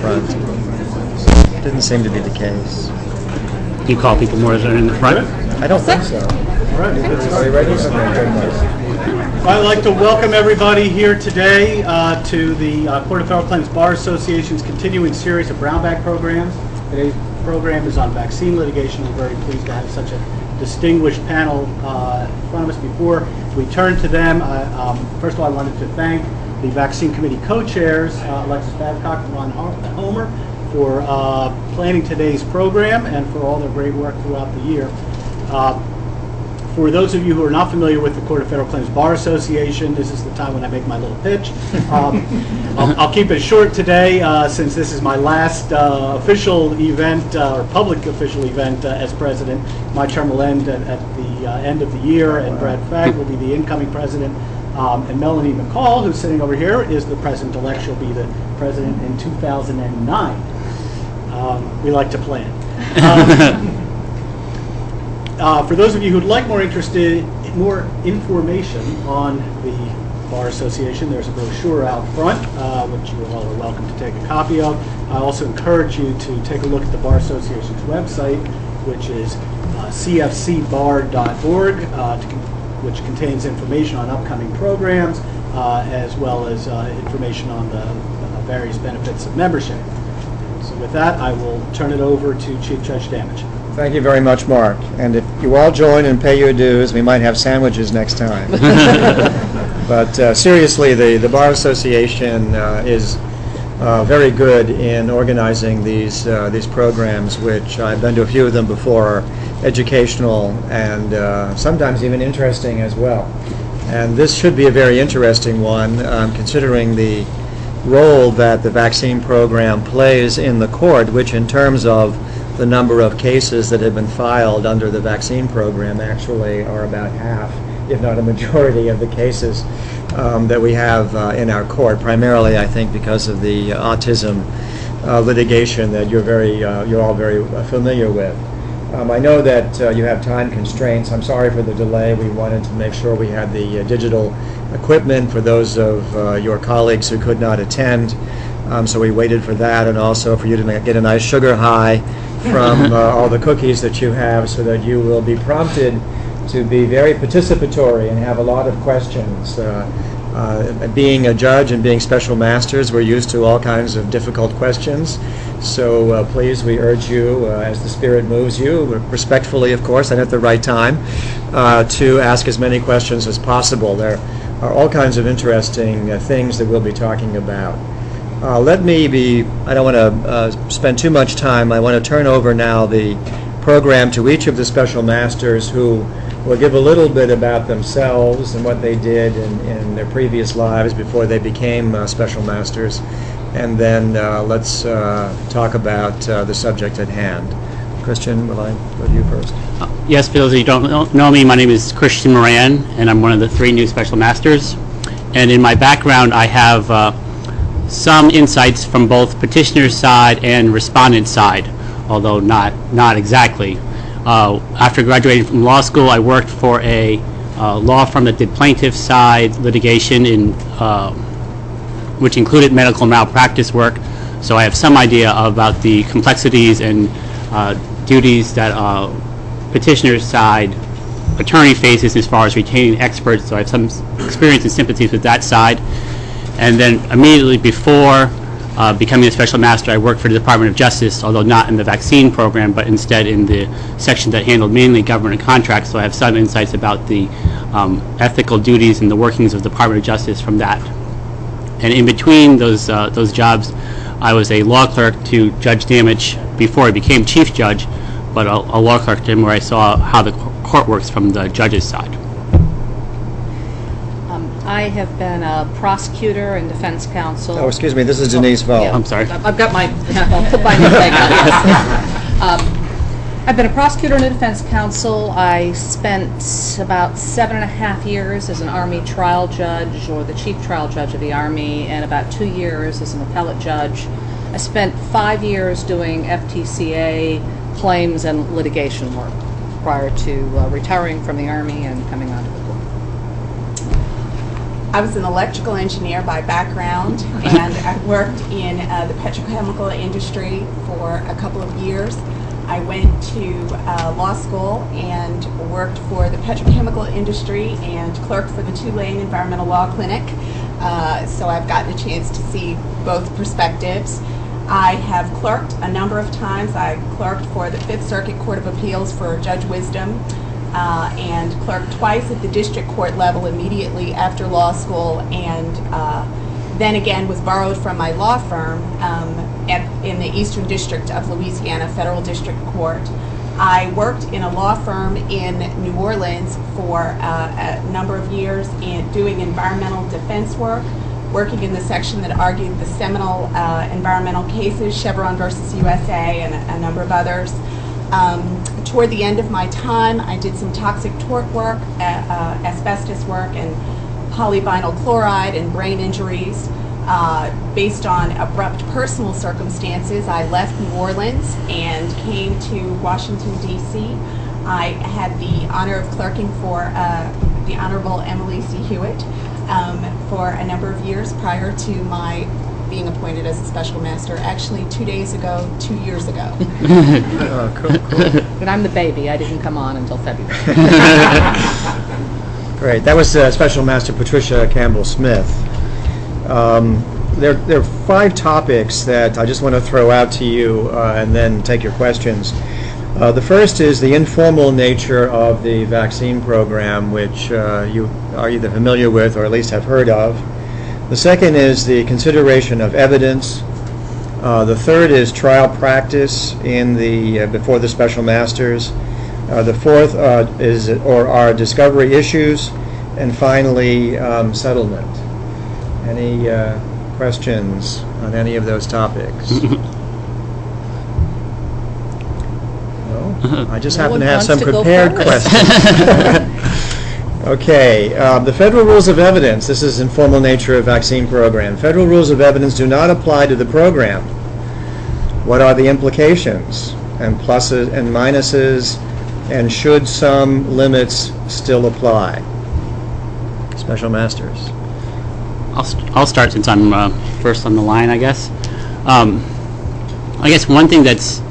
front. Didn't seem to be the case. Do you call people more that are in the front? I don't think so. All right. Are you ready? I'd like to welcome everybody here today to the Court of Federal Claims Bar Association's continuing series of Brown Bag programs. Today's program is on vaccine litigation. We're very pleased to have such a distinguished panel in front of us. Before we turn to them, first of all, I wanted to thank the Vaccine Committee co-chairs, Alexis Babcock and Ron Homer, for planning today's program and for all their great work throughout the year. For those of you who are not familiar with the Court of Federal Claims Bar Association, this is the time when I make my little pitch. I'll keep it short today since this is my last official event or public official event as president. My term will end at the end of the year, and Brad Fagg will be the incoming president. And Melanie McCall, who's sitting over here, is the president-elect. She'll be the president in 2009. We like to plan. For those of you who'd like more information on the Bar Association, there's a brochure out front, which you all are welcome to take a copy of. I also encourage you to take a look at the Bar Association's website, which is cfcbar.org, which contains information on upcoming programs, as well as information on the various benefits of membership. So with that, I will turn it over to Chief Judge Damage. Thank you very much, Mark. And if you all join and pay your dues, we might have sandwiches next time. But seriously, the Bar Association is very good in organizing these programs, which I've been to a few of them before, educational and sometimes even interesting as well. And this should be a very interesting one, considering the role that the vaccine program plays in the court, which in terms of the number of cases that have been filed under the vaccine program actually are about half, if not a majority of the cases that we have in our court, primarily I think because of the autism litigation that you're all very familiar with. I know that you have time constraints. I'm sorry for the delay. We wanted to make sure we had the digital equipment for those of your colleagues who could not attend. So we waited for that, and also for you to get a nice sugar high from all the cookies that you have, so that you will be prompted to be very participatory and have a lot of questions. Being a judge and being special masters, we're used to all kinds of difficult questions. So please, we urge you, as the Spirit moves you, respectfully, of course, and at the right time, to ask as many questions as possible. There are all kinds of interesting things that we'll be talking about. I don't want to spend too much time. I want to turn over now the program to each of the special masters, who will give a little bit about themselves and what they did in their previous lives before they became special masters. And then let's talk about the subject at hand. Christian, will I go to you first? Yes, for those of you who don't know me, my name is Christian Moran, and I'm one of the 3 new special masters. And in my background, I have some insights from both petitioner's side and respondent's side, although not exactly. After graduating from law school, I worked for a law firm that did plaintiff's side litigation, which included medical malpractice work. So I have some idea about the complexities and duties that petitioner's side attorney faces as far as retaining experts. So I have some experience and sympathies with that side. And then immediately before becoming a special master, I worked for the Department of Justice, although not in the vaccine program, but instead in the section that handled mainly government contracts. So I have some insights about the ethical duties and the workings of the Department of Justice from that. And in between those jobs, I was a law clerk to Judge Damage before I became chief judge, but a law clerk to him where I saw how the court works from the judge's side. I have been a prosecutor and defense counsel. Oh, excuse me, this is Denise Vall. Yeah, I'm sorry. I've got my, I'll put my name back on. I've been a prosecutor and a defense counsel. I spent about 7.5 years as an Army trial judge, or the chief trial judge of the Army, and about 2 years as an appellate judge. I spent 5 years doing FTCA claims and litigation work prior to retiring from the Army and coming onto the court. I was an electrical engineer by background, and I worked in the petrochemical industry for a couple of years. I went to law school and worked for the petrochemical industry and clerked for the Tulane Environmental Law Clinic. So I've gotten a chance to see both perspectives. I have clerked a number of times. I clerked for the Fifth Circuit Court of Appeals for Judge Wisdom, and clerked twice at the district court level immediately after law school, and then again was borrowed from my law firm in the Eastern District of Louisiana Federal District Court. I worked in a law firm in New Orleans for a number of years doing environmental defense work, working in the section that argued the seminal environmental cases, Chevron versus USA and a number of others. Toward the end of my time, I did some toxic tort work, asbestos work, and polyvinyl chloride and brain injuries. Based on abrupt personal circumstances, I left New Orleans and came to Washington, D.C. I had the honor of clerking for the Honorable Emily C. Hewitt for a number of years prior to my being appointed as a special master, actually 2 days ago, 2 years ago. Cool. But I'm the baby. I didn't come on until February. Great. That was Special Master Patricia Campbell-Smith. There are 5 topics that I just want to throw out to you and then take your questions. The first is the informal nature of the vaccine program, which you are either familiar with or at least have heard of. The second is the consideration of evidence. The third is trial practice in before the special masters. The fourth are discovery issues, and finally settlement. Any questions on any of those topics? No? I just happen to have some prepared questions. Okay, the Federal Rules of Evidence, this is informal nature of vaccine program. Federal Rules of Evidence do not apply to the program. What are the implications and pluses and minuses, and should some limits still apply? Special Masters. I'll start since I'm first on the line, I guess. I guess one thing that's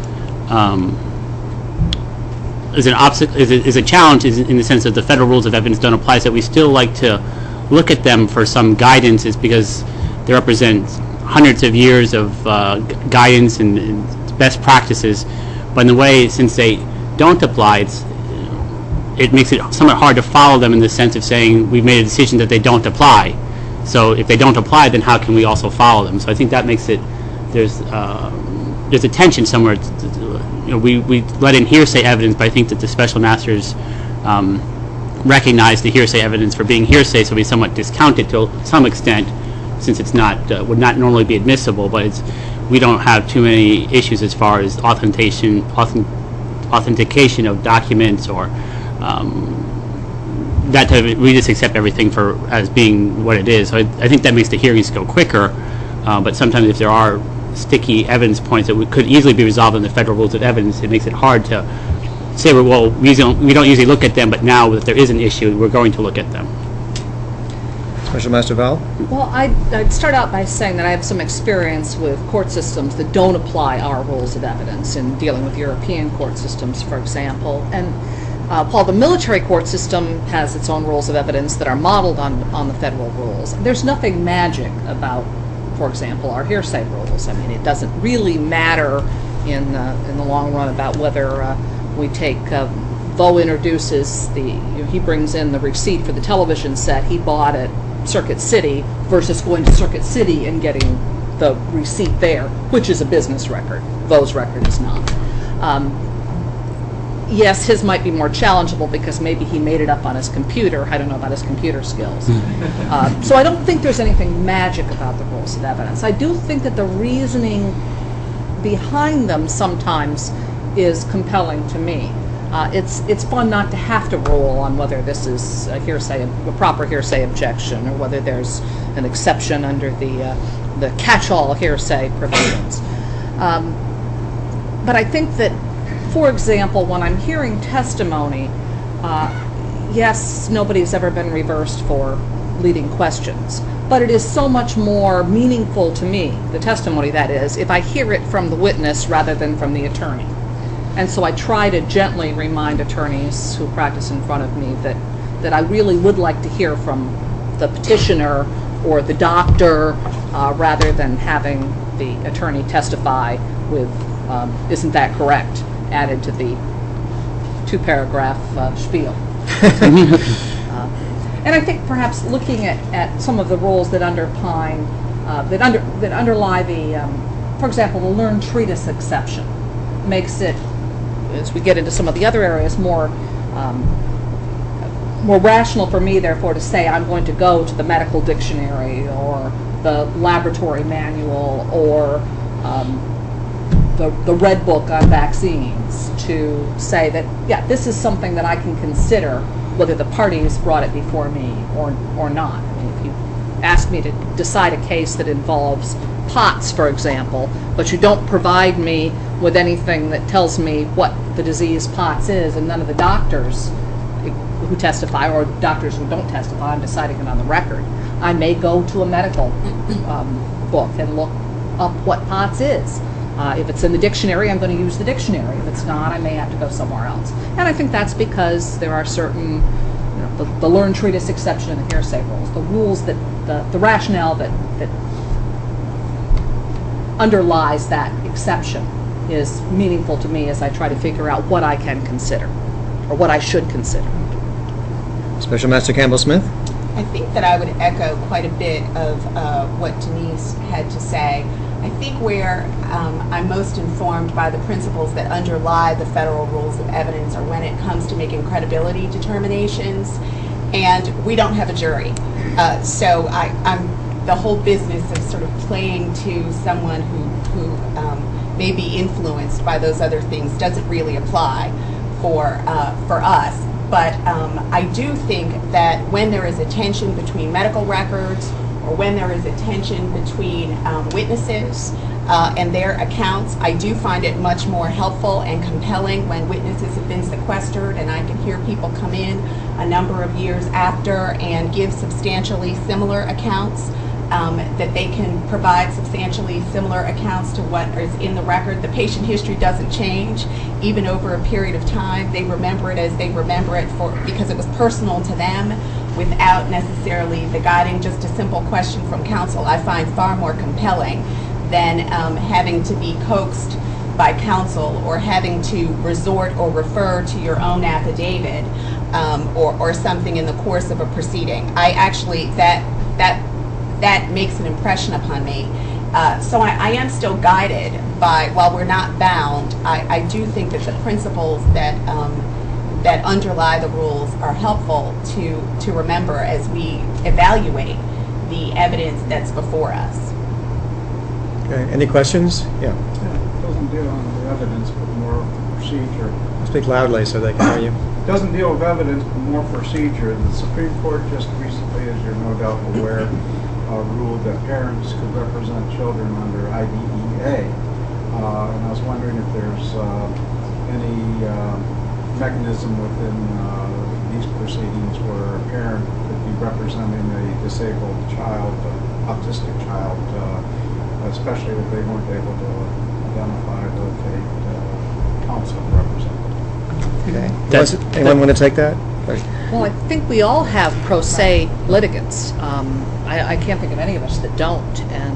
is an obstacle, is a challenge, is in the sense that the Federal Rules of Evidence don't apply, so that we still like to look at them for some guidance, is because they represent hundreds of years of guidance and best practices. But in a way, since they don't apply, it makes it somewhat hard to follow them in the sense of saying we've made a decision that they don't apply. So if they don't apply, then how can we also follow them? So I think that makes it, there's a tension somewhere. We let in hearsay evidence, but I think that the special masters recognize the hearsay evidence for being hearsay, so we somewhat discount it to some extent, since it's not would not normally be admissible. But we don't have too many issues as far as authentication of documents or that type of, we just accept everything as being what it is. So I think that makes the hearings go quicker. But sometimes if there are sticky evidence points that could easily be resolved in the Federal Rules of Evidence, it makes it hard to say, well, we don't usually look at them, but now that there is an issue, we're going to look at them. Special Master Val? Well, I'd start out by saying that I have some experience with court systems that don't apply our rules of evidence in dealing with European court systems, for example. And Paul, the military court system has its own rules of evidence that are modeled on the federal rules. There's nothing magic about, for example, our hearsay rules. I mean, it doesn't really matter in the long run about whether we take Vo introduces he brings in the receipt for the television set he bought at Circuit City versus going to Circuit City and getting the receipt there, which is a business record. Vo's record is not. Yes, his might be more challengeable because maybe he made it up on his computer. I don't know about his computer skills. So I don't think there's anything magic about the rules of evidence. I do think that the reasoning behind them sometimes is compelling to me. It's fun not to have to rule on whether this is a proper hearsay objection, or whether there's an exception under the catch-all hearsay provisions. But I think that, for example, when I'm hearing testimony, yes, nobody's ever been reversed for leading questions. But it is so much more meaningful to me, the testimony that is, if I hear it from the witness rather than from the attorney. And so I try to gently remind attorneys who practice in front of me that I really would like to hear from the petitioner or the doctor rather than having the attorney testify with, isn't that correct, added to the two-paragraph spiel. And I think perhaps looking at some of the rules that underpine, that underlie the, for example, the learned treatise exception, makes it, as we get into some of the other areas, more rational for me, therefore, to say I'm going to go to the medical dictionary or the laboratory manual or the Red Book on vaccines to say that, yeah, this is something that I can consider whether the parties brought it before me or not. I mean, if you ask me to decide a case that involves POTS, for example, but you don't provide me with anything that tells me what the disease POTS is, and none of the doctors who testify or doctors who don't testify, I'm deciding it on the record, I may go to a medical book and look up what POTS is. If it's in the dictionary, I'm going to use the dictionary. If it's not, I may have to go somewhere else. And I think that's because there are certain, the learned treatise exception and the hearsay rules, the rules that, the rationale that underlies that exception is meaningful to me as I try to figure out what I can consider, or what I should consider. Special Master Campbell-Smith? I think that I would echo quite a bit of what Denise had to say. I think where I'm most informed by the principles that underlie the federal rules of evidence are when it comes to making credibility determinations, and we don't have a jury. So I'm the whole business of sort of playing to someone who may be influenced by those other things doesn't really apply for us. But I do think that when there is a tension between medical records or when there is a tension between witnesses and their accounts, I do find it much more helpful and compelling when witnesses have been sequestered and I can hear people come in a number of years after and give substantially similar accounts, that they can provide substantially similar accounts to what is in the record. The patient history doesn't change even over a period of time. They remember it as they remember it because it was personal to them, without necessarily the guiding. Just a simple question from counsel I find far more compelling than having to be coaxed by counsel or having to resort or refer to your own affidavit or something in the course of a proceeding. I actually, that makes an impression upon me. So I am still guided by, while we're not bound, I do think that the principles that that underlie the rules are helpful to remember as we evaluate the evidence that's before us. Okay, any questions? Yeah. It doesn't deal on the evidence, but more procedure. Speak loudly so they can hear you. It doesn't deal with evidence, but more procedure. The Supreme Court just recently, as you're no doubt aware, ruled that parents could represent children under IDEA. And I was wondering if there's any mechanism within these proceedings where a parent could be representing a disabled child, autistic child, especially if they weren't able to identify with a counsel representative. Okay. Anyone want to take that? Well, I think we all have pro se litigants. I can't think of any of us that don't.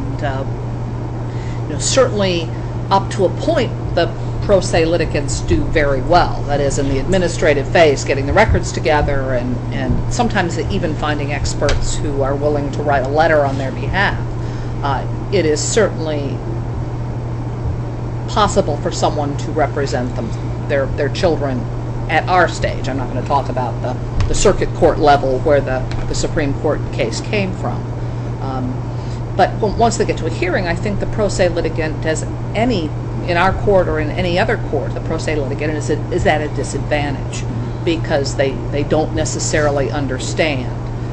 And certainly up to a point, the pro se litigants do very well. That is, in the administrative phase, getting the records together and sometimes even finding experts who are willing to write a letter on their behalf. It is certainly possible for someone to represent their children at our stage. I'm not going to talk about the circuit court level where the Supreme Court case came from. But once they get to a hearing, I think the pro se litigant, as any in our court or in any other court, the pro se litigant is at a disadvantage because they don't necessarily understand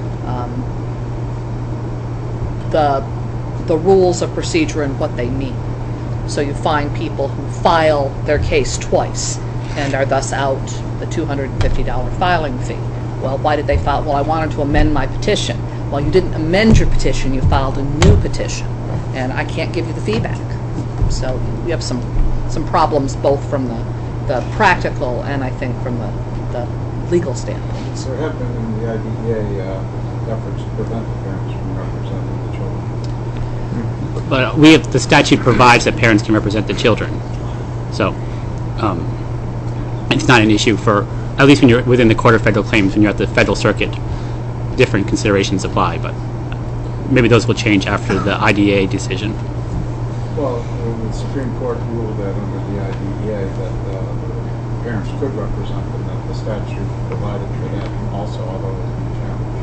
the rules of procedure and what they mean. So you find people who file their case twice and are thus out the $250 filing fee. Well, why did they file? Well, I wanted to amend my petition. Well, you didn't amend your petition, you filed a new petition, and I can't give you the feedback. So we have some problems both from the practical and I think from the legal standpoint. There have been in the IDEA efforts to prevent the parents from representing the children. But the statute provides that parents can represent the children. So it's not an issue for, at least when you're within the Court of Federal Claims, when you're at the Federal Circuit, different considerations apply, but maybe those will change after the IDEA decision. Well, the Supreme Court ruled that under the IDEA that parents could represent them, that the statute provided for that also, although it was being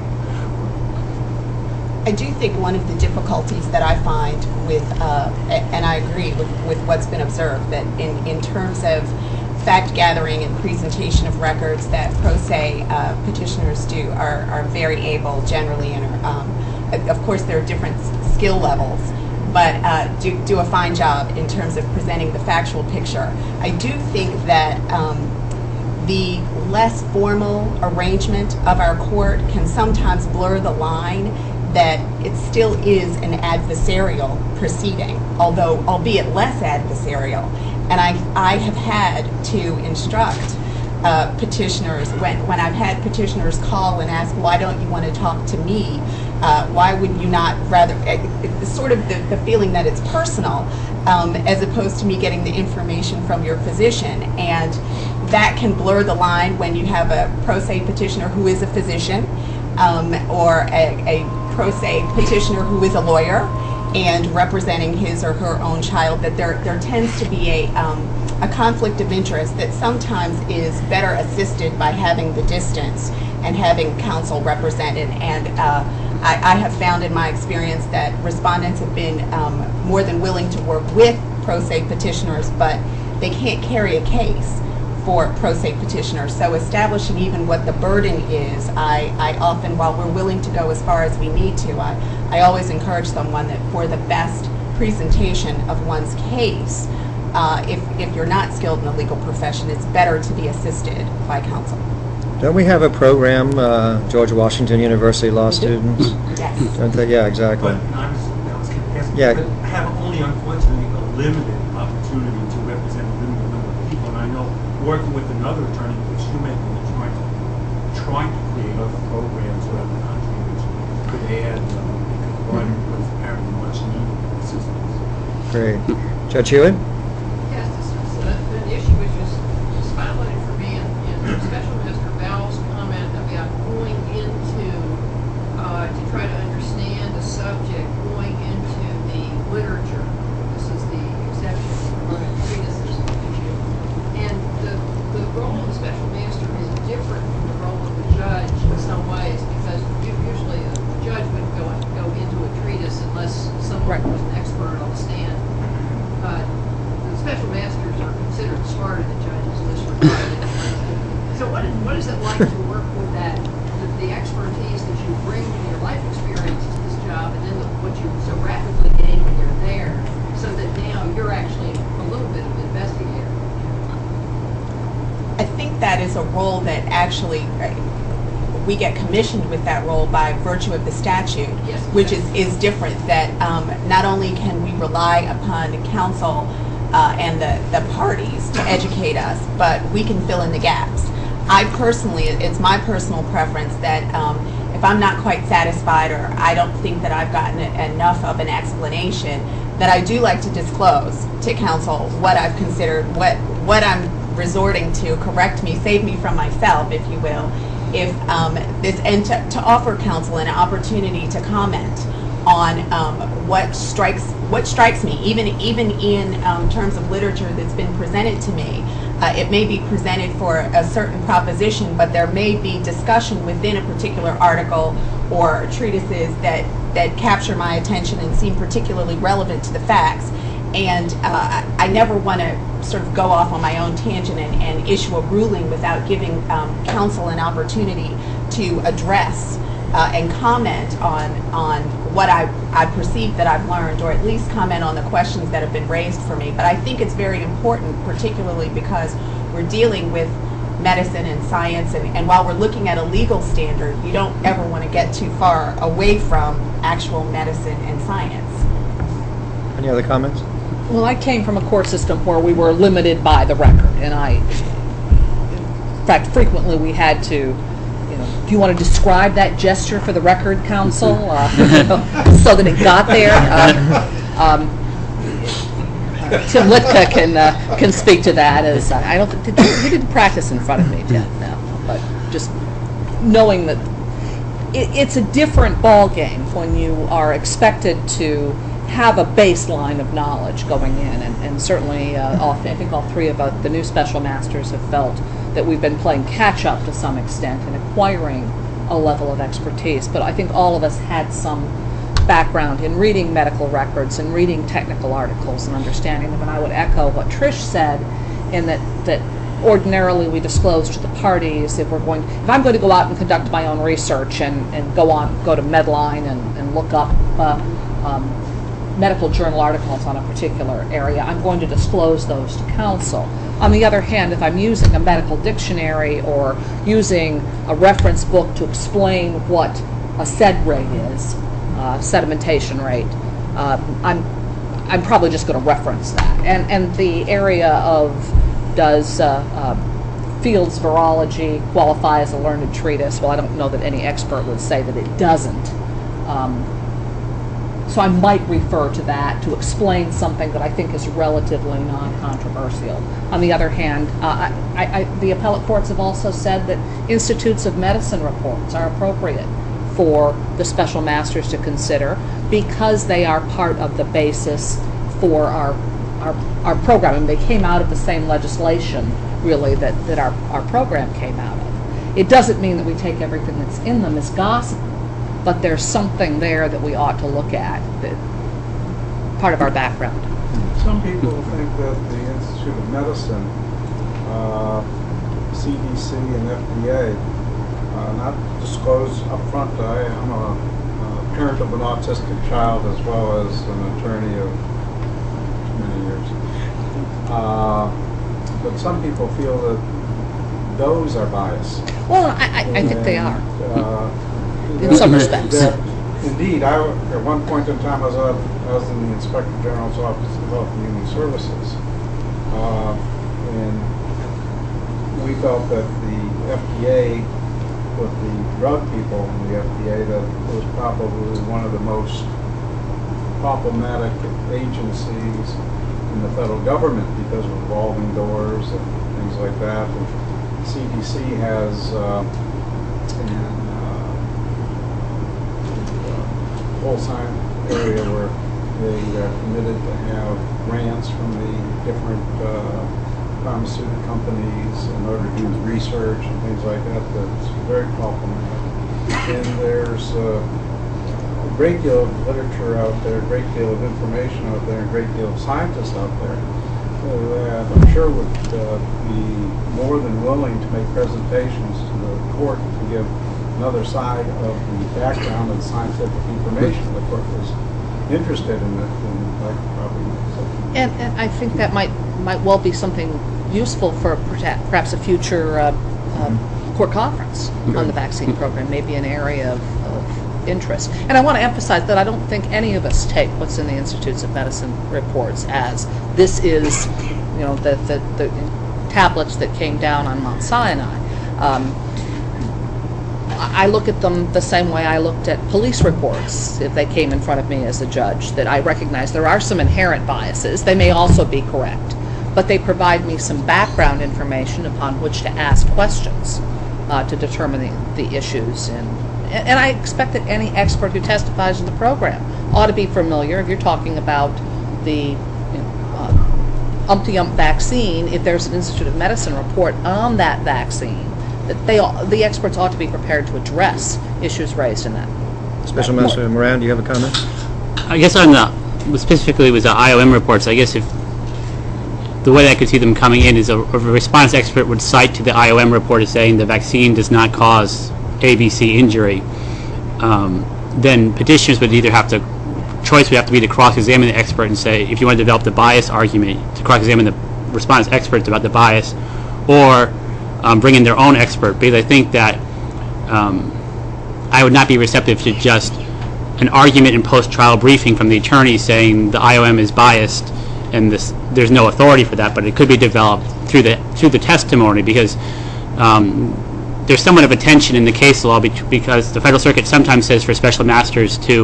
challenged. I do think one of the difficulties that I find with, and I agree with what's been observed, that in terms of fact gathering and presentation of records that pro se petitioners do are very able generally, and of course there are different skill levels, but do a fine job in terms of presenting the factual picture. I do think that the less formal arrangement of our court can sometimes blur the line that it still is an adversarial proceeding, although albeit less adversarial. And I have had to instruct petitioners, when I've had petitioners call and ask, why don't you want to talk to me? Why would you not rather, it's sort of the feeling that it's personal, as opposed to me getting the information from your physician. And that can blur the line when you have a pro se petitioner who is a physician, or a pro se petitioner who is a lawyer and representing his or her own child, that there tends to be a conflict of interest that sometimes is better assisted by having the distance and having counsel represented. And I have found in my experience that respondents have been more than willing to work with pro se petitioners, but they can't carry a case for pro se petitioners. So establishing even what the burden is, I often, while we're willing to go as far as we need to, I always encourage someone that for the best presentation of one's case, if you're not skilled in the legal profession, it's better to be assisted by counsel. Don't we have a program, George Washington University law students? Yes. Don't they? Yeah, exactly. But I was asking, Yeah. I have only, unfortunately, a limited opportunity to represent a limited number of people. And I know, working with another attorney, which you may be trying to create other programs around the country which could add, provide with apparently much needed assistance. Great. Judge Hewitt? Yes, the issue was just spotlighted for me in Special Master Bowles' comment about going into, to try to understand the subject, going into the literature. This is the exception for treatises. And the role of the Special Master is different from the role of the judge in some ways, because usually a judge wouldn't go into a treatise unless someone was an expert on the stand. The Special Masters are considered smarter than judges unless you're private. So what is it like to work with that, the expertise that you bring from your life experience to this job, and then what you so rapidly gain when you're there, so that now you're actually a little bit of an investigator? I think that is a role that actually we get commissioned with that role by virtue of the statute, Yes, which is different. That not only can we rely upon counsel and the parties to educate us, but we can fill in the gaps. I personally, it's my personal preference that if I'm not quite satisfied, or I don't think that I've gotten enough of an explanation, that I do like to disclose to counsel what I've considered, what I'm resorting to, correct me, save me from myself, if you will, if this, and to offer counsel an opportunity to comment on what strikes me, even in terms of literature that's been presented to me. It may be presented for a certain proposition, but there may be discussion within a particular article or treatises that capture my attention and seem particularly relevant to the facts. And I never want to sort of go off on my own tangent and issue a ruling without giving counsel an opportunity to address and comment on what I perceive that I've learned, or at least comment on the questions that have been raised for me. But I think it's very important, particularly because we're dealing with medicine and science, and while we're looking at a legal standard, you don't ever want to get too far away from actual medicine and science. Any other comments? Well, I came from a court system where we were limited by the record, and in fact, frequently we had to, do you want to describe that gesture for the record, counsel, so that it got there? Tim Litka can speak to that. As I don't think he didn't practice in front of me, Ted, no, but just knowing that it's a different ball game when you are expected to have a baseline of knowledge going in, and certainly I think all three of the new special masters have felt that we've been playing catch up to some extent in acquiring a level of expertise. But I think all of us had some background in reading medical records and reading technical articles and understanding them. And I would echo what Trish said in that ordinarily we disclose to the parties if I'm going to go out and conduct my own research and go to Medline and look up medical journal articles on a particular area, I'm going to disclose those to counsel. On the other hand, if I'm using a medical dictionary or using a reference book to explain what a SED rate is, sedimentation rate, I'm probably just going to reference that. And the area of does Field's virology qualify as a learned treatise? Well, I don't know that any expert would say that it doesn't. So I might refer to that to explain something that I think is relatively non-controversial. On the other hand, the appellate courts have also said that institutes of medicine reports are appropriate for the special masters to consider because they are part of the basis for our program. And they came out of the same legislation, really, that our program came out of. It doesn't mean that we take everything that's in them as gospel, but there's something there that we ought to look at, that part of our background. Some people think that the Institute of Medicine, CDC and FDA, not disclose up front. I'm a parent of an autistic child as well as an attorney of many years. But some people feel that those are biased. Well, I think they are. In some respects. Indeed, at one point in time, I was in the Inspector General's Office of Health and Human Services, and we felt that the FDA, with the drug people in the FDA, that it was probably one of the most problematic agencies in the federal government because of revolving doors and things like that. And CDC has whole science area where they are committed to have grants from the different pharmaceutical companies in order to do research and things like that. That's very problematic. And there's a great deal of literature out there, a great deal of information out there, a great deal of scientists out there that I'm sure would be more than willing to make presentations to the court to give another side of the background and scientific information. The court was interested in it, and I think that might well be something useful for perhaps a future court conference on the vaccine program, maybe an area of interest. And I want to emphasize that I don't think any of us take what's in the Institutes of Medicine reports as this is, the tablets that came down on Mount Sinai. I look at them the same way I looked at police reports if they came in front of me as a judge, that I recognize there are some inherent biases. They may also be correct, but they provide me some background information upon which to ask questions to determine the issues. And I expect that any expert who testifies in the program ought to be familiar, if you're talking about the Umpty-Ump vaccine, if there's an Institute of Medicine report on that vaccine, that the experts ought to be prepared to address issues raised in that. Special Master Moran, do you have a comment? I guess on specifically with the IOM reports, I guess if the way I could see them coming in is a response expert would cite to the IOM report as saying the vaccine does not cause ABC injury, then petitioners would either have to, choice would have to be to cross-examine the expert and say, if you want to develop the bias argument, to cross-examine the response experts about the bias, or bring in their own expert, because I think that I would not be receptive to just an argument in post-trial briefing from the attorney saying the IOM is biased and there's no authority for that, but it could be developed through the testimony, because there's somewhat of a tension in the case law because the Federal Circuit sometimes says for special masters to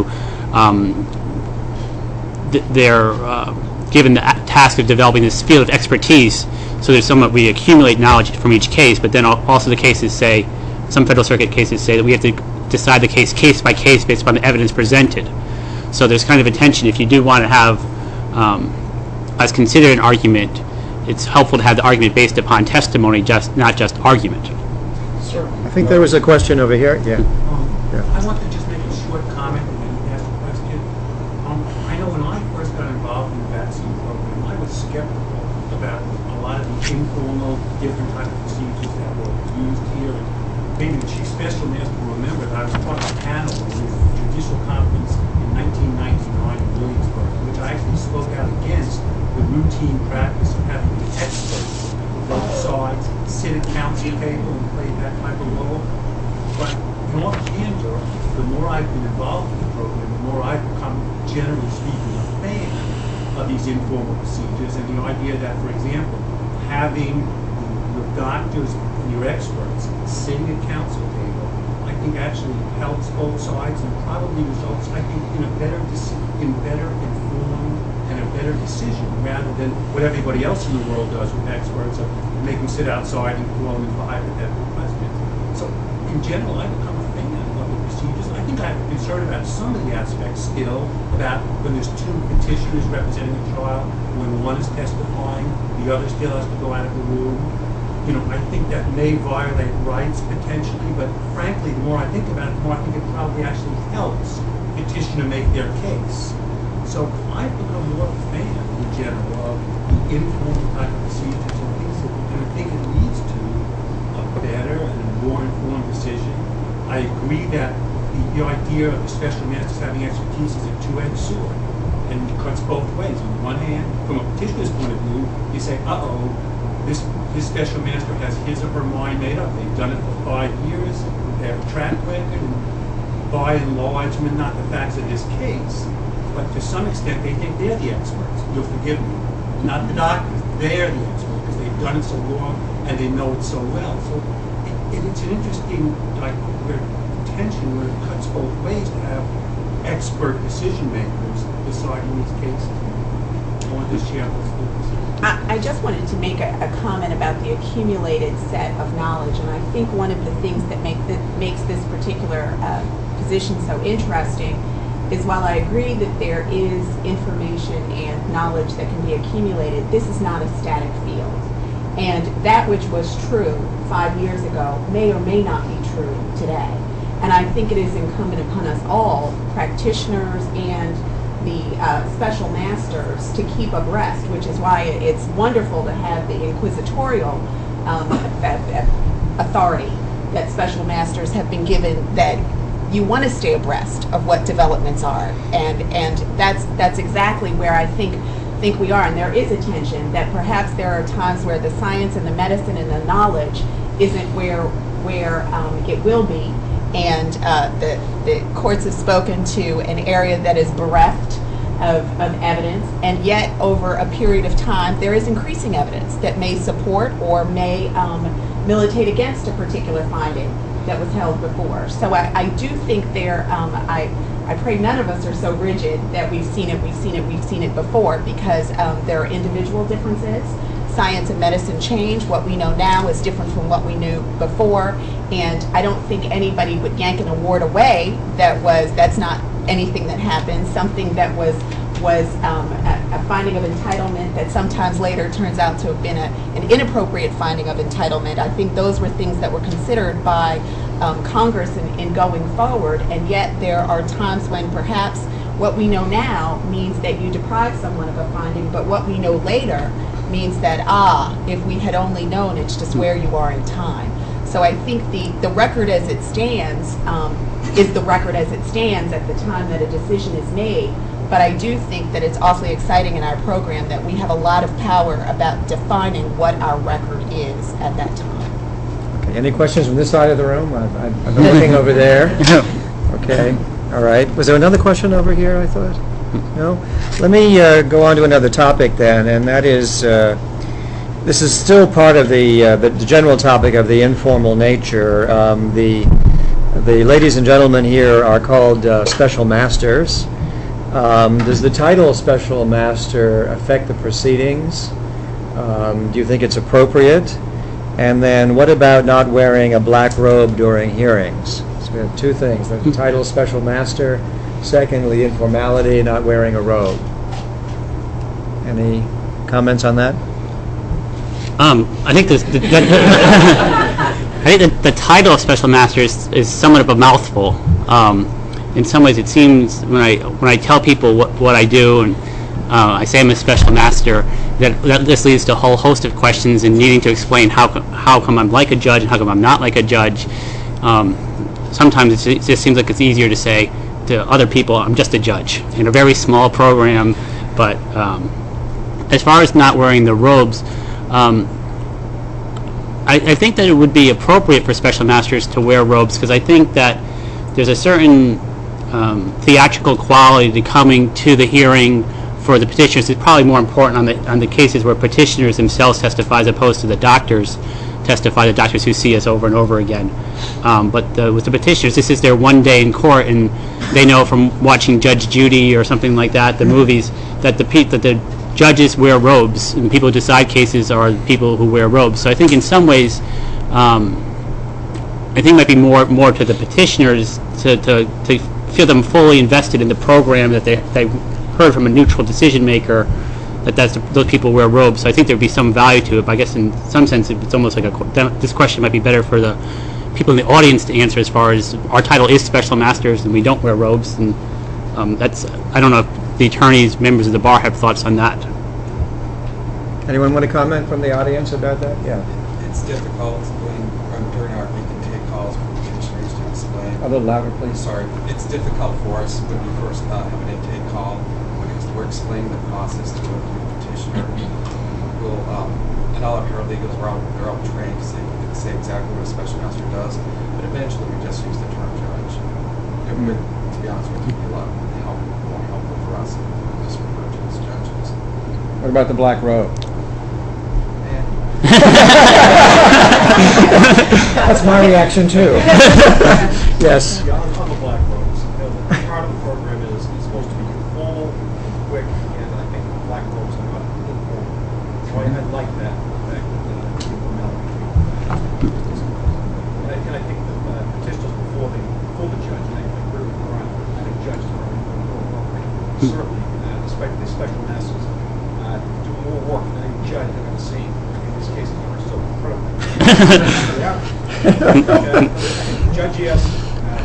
they're given the task of developing this field of expertise, so there's somewhat we accumulate knowledge from each case, but then also the cases say, some Federal Circuit cases say that we have to decide the case by case based upon the evidence presented. So there's kind of a tension. If you do want to have us consider an argument, it's helpful to have the argument based upon testimony, not just argument. Sir. I think there was a question over here. Yeah. I want to just make a short comment and then ask a question. I know when I first got involved in the vaccine program, I was skeptical about a lot of the informal, different type of procedures that were used here. And maybe the chief special master will remember that I was part of a panel at the judicial conference in 1999 in Williamsburg, in which I actually spoke out against the routine practice of having the experts from both sides sit at counsel table and play that type of role. But in all candor, the more I've been involved in the program, the more I've become, generally speaking, a fan of these informal procedures, and the idea that, for example, having your doctors and your experts sitting at counsel table, I think actually helps both sides and probably results, I think, in a better informed and a better decision, rather than what everybody else in the world does with experts, of make them sit outside and call them for hypothetical questions. So, in general, I've become a fan of the procedures. I think I'm concerned about some of the aspects still, about when there's two petitioners representing a trial, when one is testifying, the other still has to go out of the room. You know, I think that may violate rights potentially, but frankly, the more I think about it, the more I think it probably actually helps the petitioner make their case. So I've become more of a fan, in general, of the informal type of procedures and I think it leads to a better and more informed decision. I agree that the idea of the special masters having expertise is a two-edged sword, and it cuts both ways. On the one hand, from a petitioner's point of view, you say, uh-oh, this special master has his or her mind made up. They've done it for 5 years. They have a track record, and by and large, not the facts of this case, but to some extent, they think they're the experts. You'll forgive me. Not the doctors. They're the experts because they've done it so long and they know it so well. So it's an interesting tension where it cuts both ways to have expert decision makers deciding these cases. I want to share those thoughts. I just wanted to make a comment about the accumulated set of knowledge, and I think one of the things that makes this particular position so interesting is, while I agree that there is information and knowledge that can be accumulated, this is not a static field. And that which was true 5 years ago may or may not be true today. And I think it is incumbent upon us all, practitioners and the special masters, to keep abreast, which is why it's wonderful to have the inquisitorial authority that special masters have been given, that you want to stay abreast of what developments are, and that's exactly where I think we are. And there is a tension that perhaps there are times where the science and the medicine and the knowledge isn't where it will be, and the courts have spoken to an area that is bereft of evidence, and yet over a period of time there is increasing evidence that may support or may militate against a particular finding that was held before. So I do think I pray none of us are so rigid that we've seen it before, because there are individual differences. Science and medicine change. What we know now is different from what we knew before, and I don't think anybody would yank an award away that's not anything that happened, something that was a finding of entitlement that sometimes later turns out to have been an inappropriate finding of entitlement. I think those were things that were considered by Congress in going forward, and yet there are times when perhaps what we know now means that you deprive someone of a finding, but what we know later means that, if we had only known, it's just where you are in time. So I think the record as it stands is the record as it stands at the time that a decision is made. But I do think that it's awfully exciting in our program that we have a lot of power about defining what our record is at that time. Any questions from this side of the room? I've been looking over there. Okay, all right. Was there another question over here, I thought? No? Let me go on to another topic then, and that is, this is still part of the general topic of the informal nature. The ladies and gentlemen here are called special masters. Does the title special master affect the proceedings? Do you think it's appropriate? And then what about not wearing a black robe during hearings? So we have two things, the title special master, secondly, informality, not wearing a robe. Any comments on that? I think the title of special master is somewhat of a mouthful. In some ways, it seems when I tell people what I do and I say I'm a special master, that this leads to a whole host of questions and needing to explain how come I'm like a judge and how come I'm not like a judge. Sometimes it just seems like it's easier to say to other people, I'm just a judge in a very small program. But as far as not wearing the robes, I think that it would be appropriate for special masters to wear robes, because I think that there's a certain theatrical quality to coming to the hearing for the petitioners. It's probably more important on the cases where petitioners themselves testify as opposed to the doctors testify, the doctors who see us over and over again. But with the petitioners, this is their one day in court, and they know from watching Judge Judy or something like that, the movies, that the judges wear robes, and people who decide cases are people who wear robes. So I think in some ways, I think it might be more to the petitioners to feel them fully invested in the program, that they heard from a neutral decision maker that those people wear robes. So I think there'd be some value to it. But I guess in some sense it's almost like this question might be better for the people in the audience to answer, as far as our title is special masters and we don't wear robes, and that's, I don't know if the attorneys, members of the bar, have thoughts on that. Anyone want to comment from the audience about that? Yeah. It's difficult during our we can take calls from petitioners to explain. A little louder, please. Sorry. It's difficult for us when we first have an intake call, because we're explaining the process to a petitioner. We'll, and all our paralegals they're all trained to say exactly what a special master does, but eventually we just use the term judge. It would, to be honest with you, be a lot more helpful for us if we just refer to as judges. What about the black robe? That's my reaction too. Yes. Yeah, on the black robes, part of the program is supposed to be informal, quick, and I think black robes are not informal. So I like that fact that informality. And I think that petitioners before the judge, and I agree with Ron, I think judges are certainly, the special masters, do more work than any judge I've ever seen. In this case, we're still incredible. Judge, yes.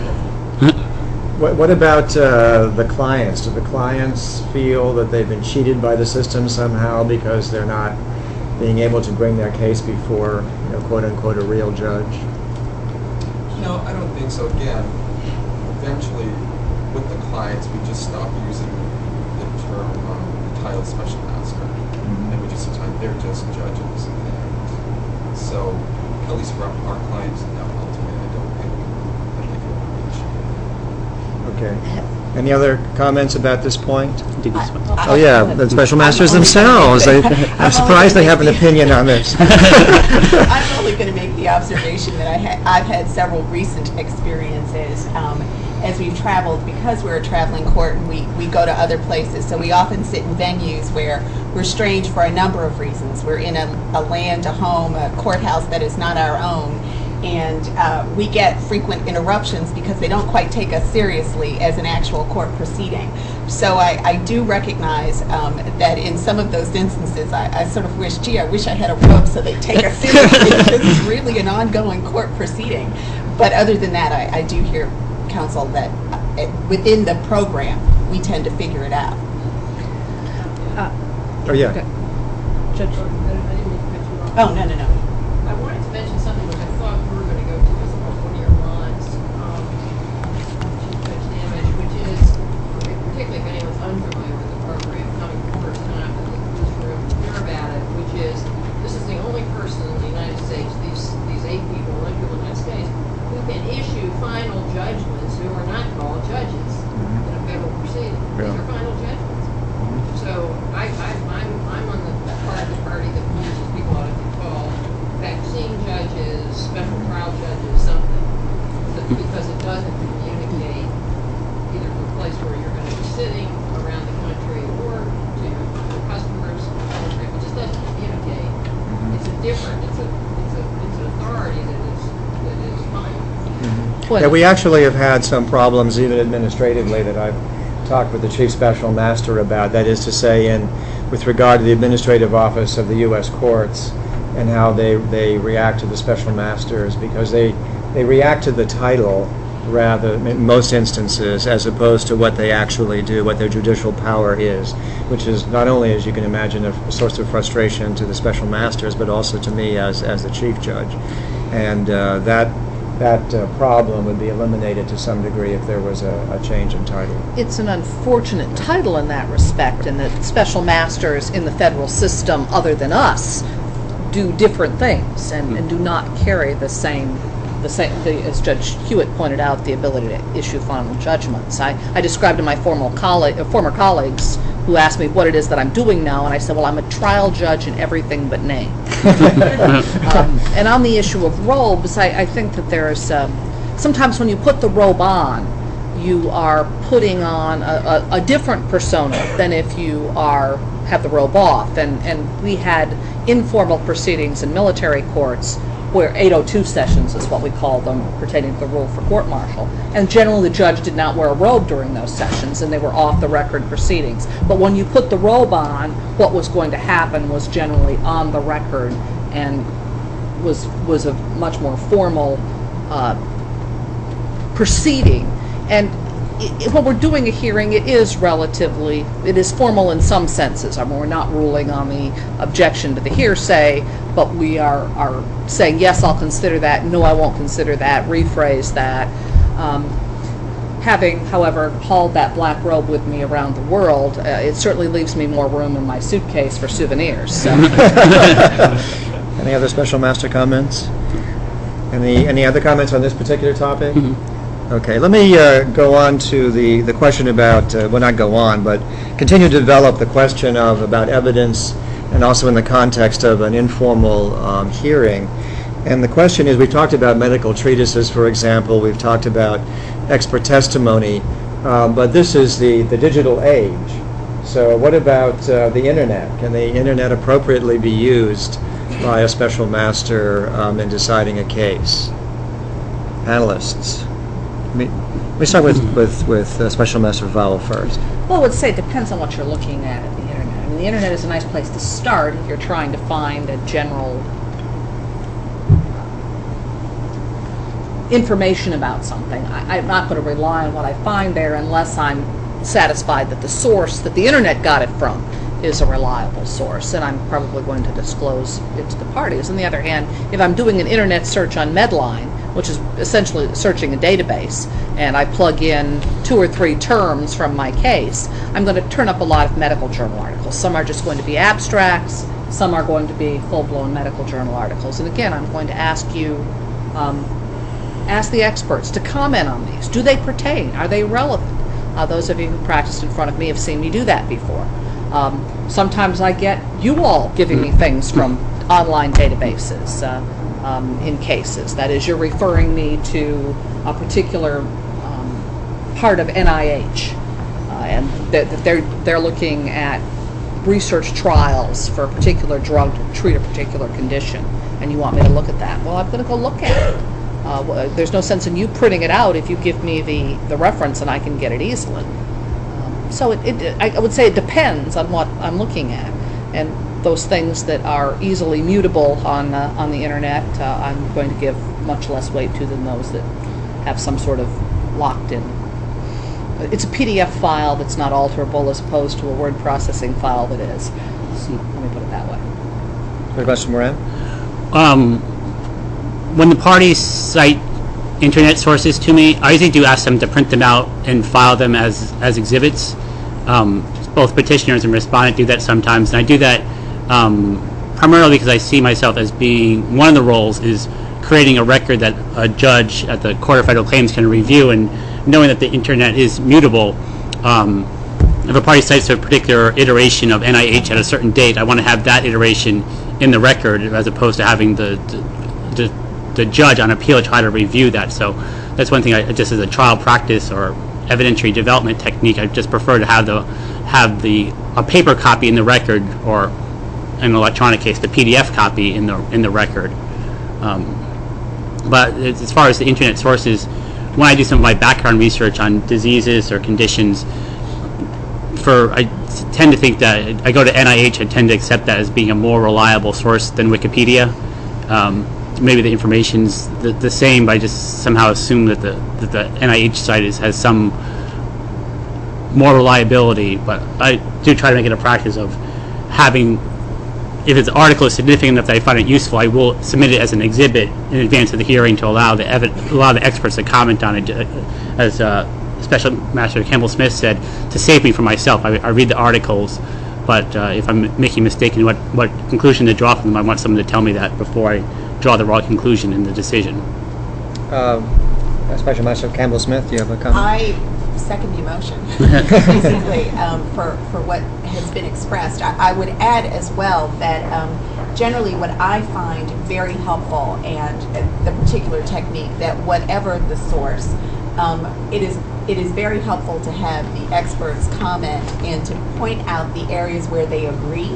What about the clients? Do the clients feel that they've been cheated by the system somehow because they're not being able to bring their case before, quote unquote, a real judge? No, I don't think so. Again, eventually, with the clients, we just stop using the term, the title special master, and we just sometimes they're just judges. And so, at least for our clients, no, ultimately, I don't think it will be cheated. Okay. Any other comments about this point? Oh yeah, the special masters themselves. I'm surprised they have an opinion on this. I'm only going to make the observation that I've had several recent experiences as we've traveled, because we're a traveling court and we go to other places, so we often sit in venues where we're strange for a number of reasons. We're in a land, a home, a courthouse that is not our own, and we get frequent interruptions because they don't quite take us seriously as an actual court proceeding. So I do recognize that in some of those instances, I sort of wish, I wish I had a robe so they take us seriously, because it's really an ongoing court proceeding. But other than that, I do hear counsel that within the program, we tend to figure it out. Oh, yeah. Okay. Judge. I didn't mean to cut you off. Oh, no. I wanted to mention something which I thought we were going to go to as one of your lines, Chief Judge Damage, which is, particularly if anyone's unfamiliar with the program, coming for the first time in this room to hear about it, which is, this is the only person in the United States, these 8 people, to communicate either to a place where you're going to be sitting around the country or to your customers, it just doesn't communicate. It's a different, it's an authority that is final. Yeah, we actually have had some problems even administratively that I've talked with the Chief Special Master about. That is to say, with regard to the Administrative Office of the U.S. Courts and how they react to the Special Masters, because they react to the title rather, in most instances, as opposed to what they actually do, what their judicial power is, which is not only, as you can imagine, a source of frustration to the Special Masters, but also to me as the Chief Judge. And that problem would be eliminated to some degree if there was a change in title. It's an unfortunate title in that respect, in that special masters in the federal system, other than us, do different things and do not carry the same, as Judge Hewitt pointed out, the ability to issue final judgments. I described to my former colleagues who asked me what it is that I'm doing now, and I said, well, I'm a trial judge in everything but name. And on the issue of robes, I think that there's sometimes when you put the robe on, you are putting on a different persona than if you have the robe off. And we had informal proceedings in military courts where 802 sessions is what we call them, pertaining to the rule for court-martial. And generally the judge did not wear a robe during those sessions, and they were off-the-record proceedings. But when you put the robe on, what was going to happen was generally on the record and was a much more formal proceeding. And when we're doing a hearing, it is formal in some senses. I mean, we're not ruling on the objection to the hearsay, but we are saying, yes, I'll consider that, no, I won't consider that, rephrase that. Having, however, hauled that black robe with me around the world, it certainly leaves me more room in my suitcase for souvenirs. So. Any other special master comments? Any other comments on this particular topic? Okay, let me go on to the question about, well, not go on, but continue to develop the question about evidence, and also in the context of an informal hearing. And the question is, we've talked about medical treatises, for example, we've talked about expert testimony, but this is the digital age. So what about the Internet? Can the Internet appropriately be used by a special master in deciding a case? Panelists. We start with Special Master Vowell first. Well, I would say it depends on what you're looking at the Internet. I mean, the Internet is a nice place to start if you're trying to find a general information about something. I'm not going to rely on what I find there unless I'm satisfied that the source that the Internet got it from is a reliable source, and I'm probably going to disclose it to the parties. On the other hand, if I'm doing an Internet search on Medline, which is essentially searching a database, and I plug in 2 or 3 terms from my case, I'm going to turn up a lot of medical journal articles. Some are just going to be abstracts, some are going to be full-blown medical journal articles. And again, I'm going to ask the experts to comment on these. Do they pertain? Are they relevant? Those of you who practiced in front of me have seen me do that before. Sometimes I get you all giving me things from online databases in cases. That is, you're referring me to a particular part of NIH, and they're looking at research trials for a particular drug to treat a particular condition, and you want me to look at that. Well, I'm going to go look at it. There's no sense in you printing it out if you give me the reference and I can get it easily. So I would say it depends on what I'm looking at, and those things that are easily mutable on the Internet, I'm going to give much less weight to than those that have some sort of locked-in. It's a PDF file that's not alterable as opposed to a word processing file that is. So let me put it that way. Good question, Moran. When the parties cite Internet sources to me, I usually do ask them to print them out and file them as exhibits. Both petitioners and respondent do that sometimes, and I do that primarily because I see myself as being, one of the roles is creating a record that a judge at the Court of Federal Claims can review, and knowing that the Internet is mutable, if a party cites a particular iteration of NIH at a certain date, I want to have that iteration in the record as opposed to having the judge on appeal try to review that. So that's one thing. Just as a trial practice or evidentiary development technique, I just prefer to have a paper copy in the record, or in an electronic case, the PDF copy in the record. But as far as the internet sources, when I do some of my background research on diseases or conditions, I tend to think that I go to NIH. I tend to accept that as being a more reliable source than Wikipedia. Maybe the information's the same, but I just somehow assume that the NIH site has some more reliability. But I do try to make it a practice of having, if its article is significant enough that I find it useful, I will submit it as an exhibit in advance of the hearing to allow the experts to comment on it. As Special Master Campbell Smith said, to save me from myself, I read the articles, but if I'm making a mistake in what conclusion to draw from them, I want someone to tell me that before I draw the wrong conclusion in the decision. Special Master Campbell Smith, do you have a comment? I second the motion, basically, for what has been expressed. I would add as well that generally what I find very helpful, and the particular technique, that whatever the source, it is very helpful to have the experts comment and to point out the areas where they agree.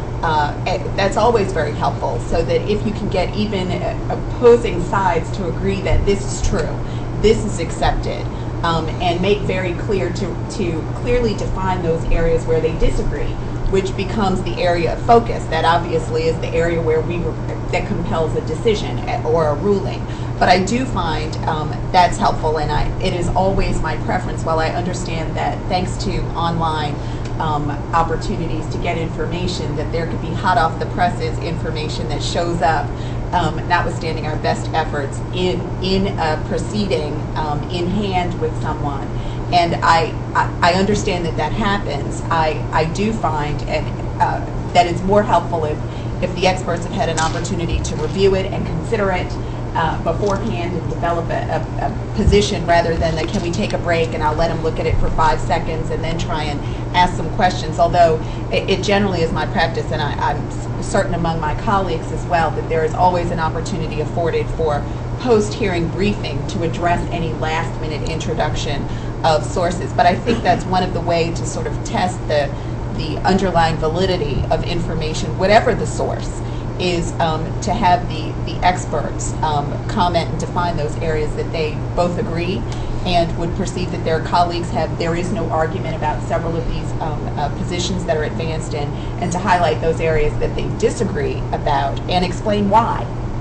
That's always very helpful, so that if you can get even opposing sides to agree that this is true, this is accepted, and make very clear to clearly define those areas where they disagree, which becomes the area of focus. That obviously is the area where that compels a decision or a ruling. But I do find that's helpful, and it is always my preference, while I understand that thanks to online opportunities to get information, that there could be hot off the presses information that shows up, notwithstanding our best efforts, in a proceeding in hand with someone. And I understand that happens. I do find that it's more helpful if the experts have had an opportunity to review it and consider it beforehand and develop a position, rather than can we take a break and I'll let them look at it for 5 seconds and then try and ask some questions. Although it generally is my practice, and I'm certain among my colleagues as well, that there is always an opportunity afforded for post-hearing briefing to address any last-minute introduction of sources. But I think that's one of the ways to sort of test the underlying validity of information, whatever the source is, to have the experts comment and define those areas that they both agree and would perceive that their colleagues there is no argument about several of these positions that are advanced in, and to highlight those areas that they disagree about and explain why.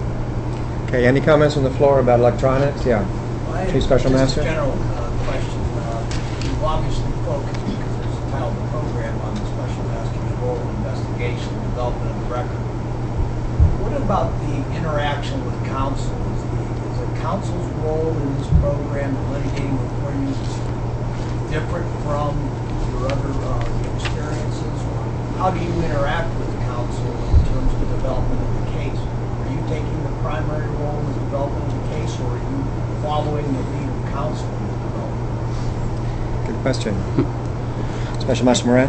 Okay, any comments on the floor about electronics? Yeah. Chief Special Master? Just a general question. You've obviously focused, because there's a title of the program, on the Special Master's role in investigation and development of the record. What about the interaction with counsel? Is the counsel's role in this program, in litigating before you, different from your other experiences? Or how do you interact with the counsel in terms of the development of the case? Are you taking the primary role in the development of the case, or are you following the lead of counsel in the development? Good question. Special Master Moran?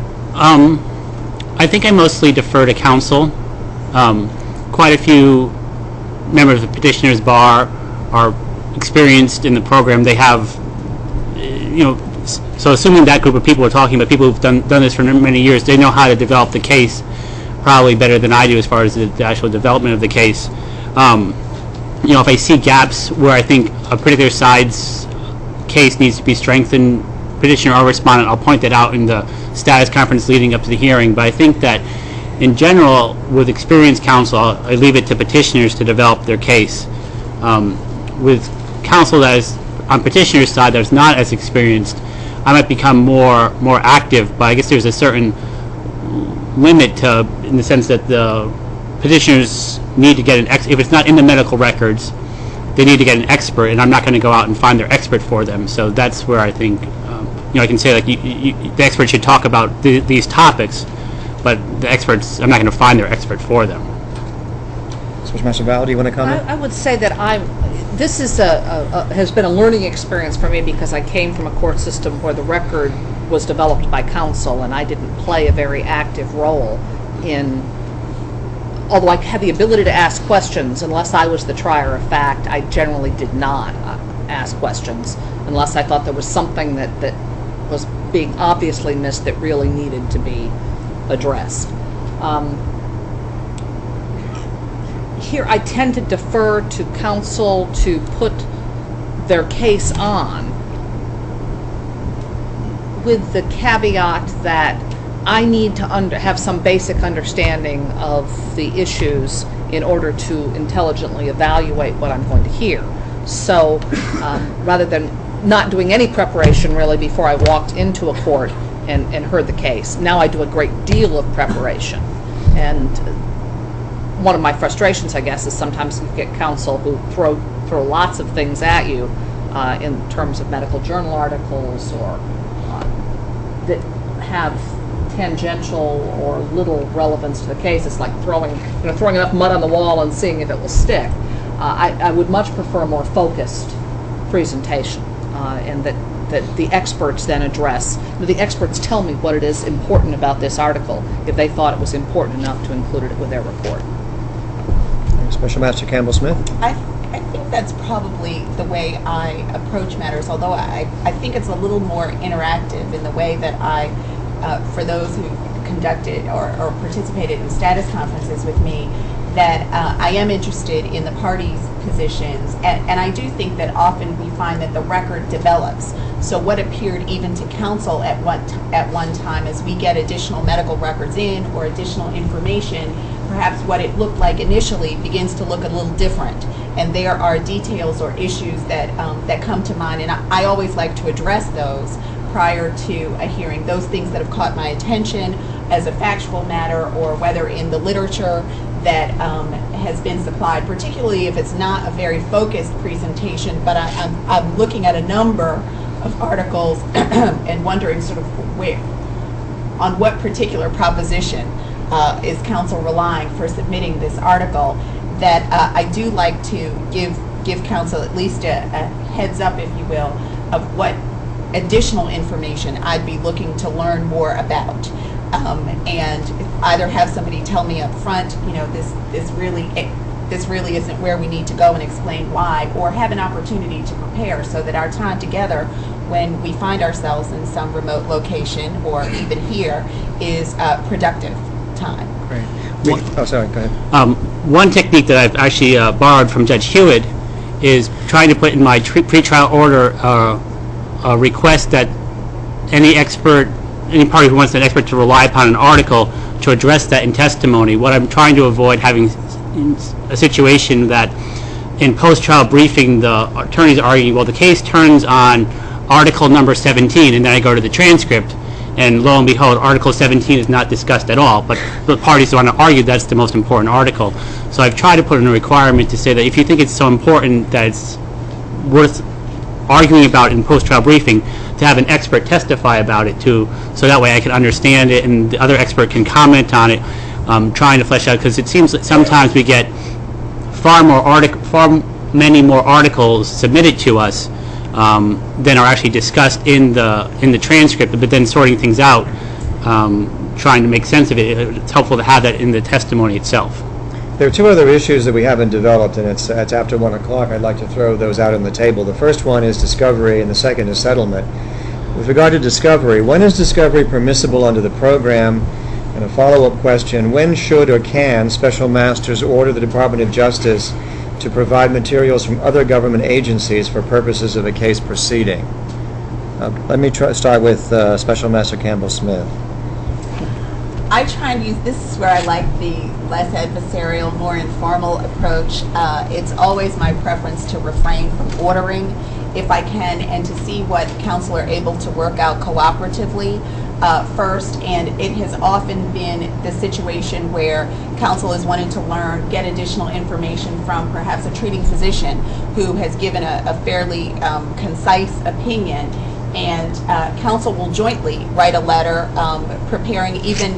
I think I mostly defer to counsel. Quite a few members of the petitioner's bar are experienced in the program. They have, so assuming that group of people we're talking about, people who've done this for many years, they know how to develop the case probably better than I do as far as the actual development of the case. If I see gaps where I think a particular side's case needs to be strengthened, petitioner or respondent, I'll point that out in the status conference leading up to the hearing. But I think that in general, with experienced counsel, I leave it to petitioners to develop their case. With counsel that is on petitioner's side that is not as experienced, I might become more active, but I guess there's a certain limit in the sense that the petitioners need to get if it's not in the medical records, they need to get an expert, and I'm not going to go out and find their expert for them. So that's where I think, I can say like the expert should talk about these topics, but the experts, I'm not going to find their expert for them. Special Master Val, do you want to comment? I would say that this is has been a learning experience for me, because I came from a court system where the record was developed by counsel, and I didn't play a very active role in, although I had the ability to ask questions, unless I was the trier of fact, I generally did not. ask questions unless I thought there was something that was being obviously missed that really needed to be addressed. Here, I tend to defer to counsel to put their case on, with the caveat that I need to have some basic understanding of the issues in order to intelligently evaluate what I'm going to hear. So rather than not doing any preparation really before I walked into a court and heard the case, now I do a great deal of preparation. And one of my frustrations, I guess, is sometimes you get counsel who throw lots of things at you in terms of medical journal articles or that have tangential or little relevance to the case. It's like throwing enough mud on the wall and seeing if it will stick. I would much prefer a more focused presentation, and that the experts then address. The experts tell me what it is important about this article if they thought it was important enough to include it with their report. Special Master Campbell-Smith? I think that's probably the way I approach matters, although I think it's a little more interactive in the way that for those who conducted or participated in status conferences with me, that I am interested in the parties' positions, and I do think that often we find that the record develops. So what appeared even to counsel at one time, as we get additional medical records in or additional information, perhaps what it looked like initially begins to look a little different, and there are details or issues that come to mind, and I always like to address those prior to a hearing, those things that have caught my attention as a factual matter or whether in the literature that has been supplied, particularly if it's not a very focused presentation, but I'm looking at a number of articles and wondering sort of on what particular proposition is counsel relying for submitting this article, that I do like to give counsel at least a heads up, if you will, of what additional information I'd be looking to learn more about, and either have somebody tell me up front, this really isn't where we need to go, and explain why, or have an opportunity to prepare so that our time together when we find ourselves in some remote location or even here is productive time. Great. Sorry, go ahead. One technique that I've actually borrowed from Judge Hewitt is trying to put in my pretrial order a request that any party who wants an expert to rely upon an article to address that in testimony. What I'm trying to avoid having a situation that in post-trial briefing the attorneys are arguing, well, the case turns on article number 17, and then I go to the transcript, and lo and behold, article 17 is not discussed at all, but the parties want to argue that's the most important article. So I've tried to put in a requirement to say that if you think it's so important that it's worth arguing about in post-trial briefing, to have an expert testify about it too, so that way I can understand it and the other expert can comment on it, trying to flesh out, because it seems that sometimes we get far many more articles submitted to us than are actually discussed in the transcript, but then sorting things out, trying to make sense of it, it's helpful to have that in the testimony itself. There are two other issues that we haven't developed, and it's after 1 o'clock. I'd like to throw those out on the table. The first one is discovery, and the second is settlement. With regard to discovery, when is discovery permissible under the program? And a follow-up question, when should or can special masters order the Department of Justice to provide materials from other government agencies for purposes of a case proceeding? Let me start with Special Master Campbell-Smith. I try and use, this is where I like the less adversarial, more informal approach. It's always my preference to refrain from ordering if I can, and to see what counsel are able to work out cooperatively first. And it has often been the situation where counsel is wanting to learn, get additional information from perhaps a treating physician who has given a fairly concise opinion, and counsel will jointly write a letter preparing even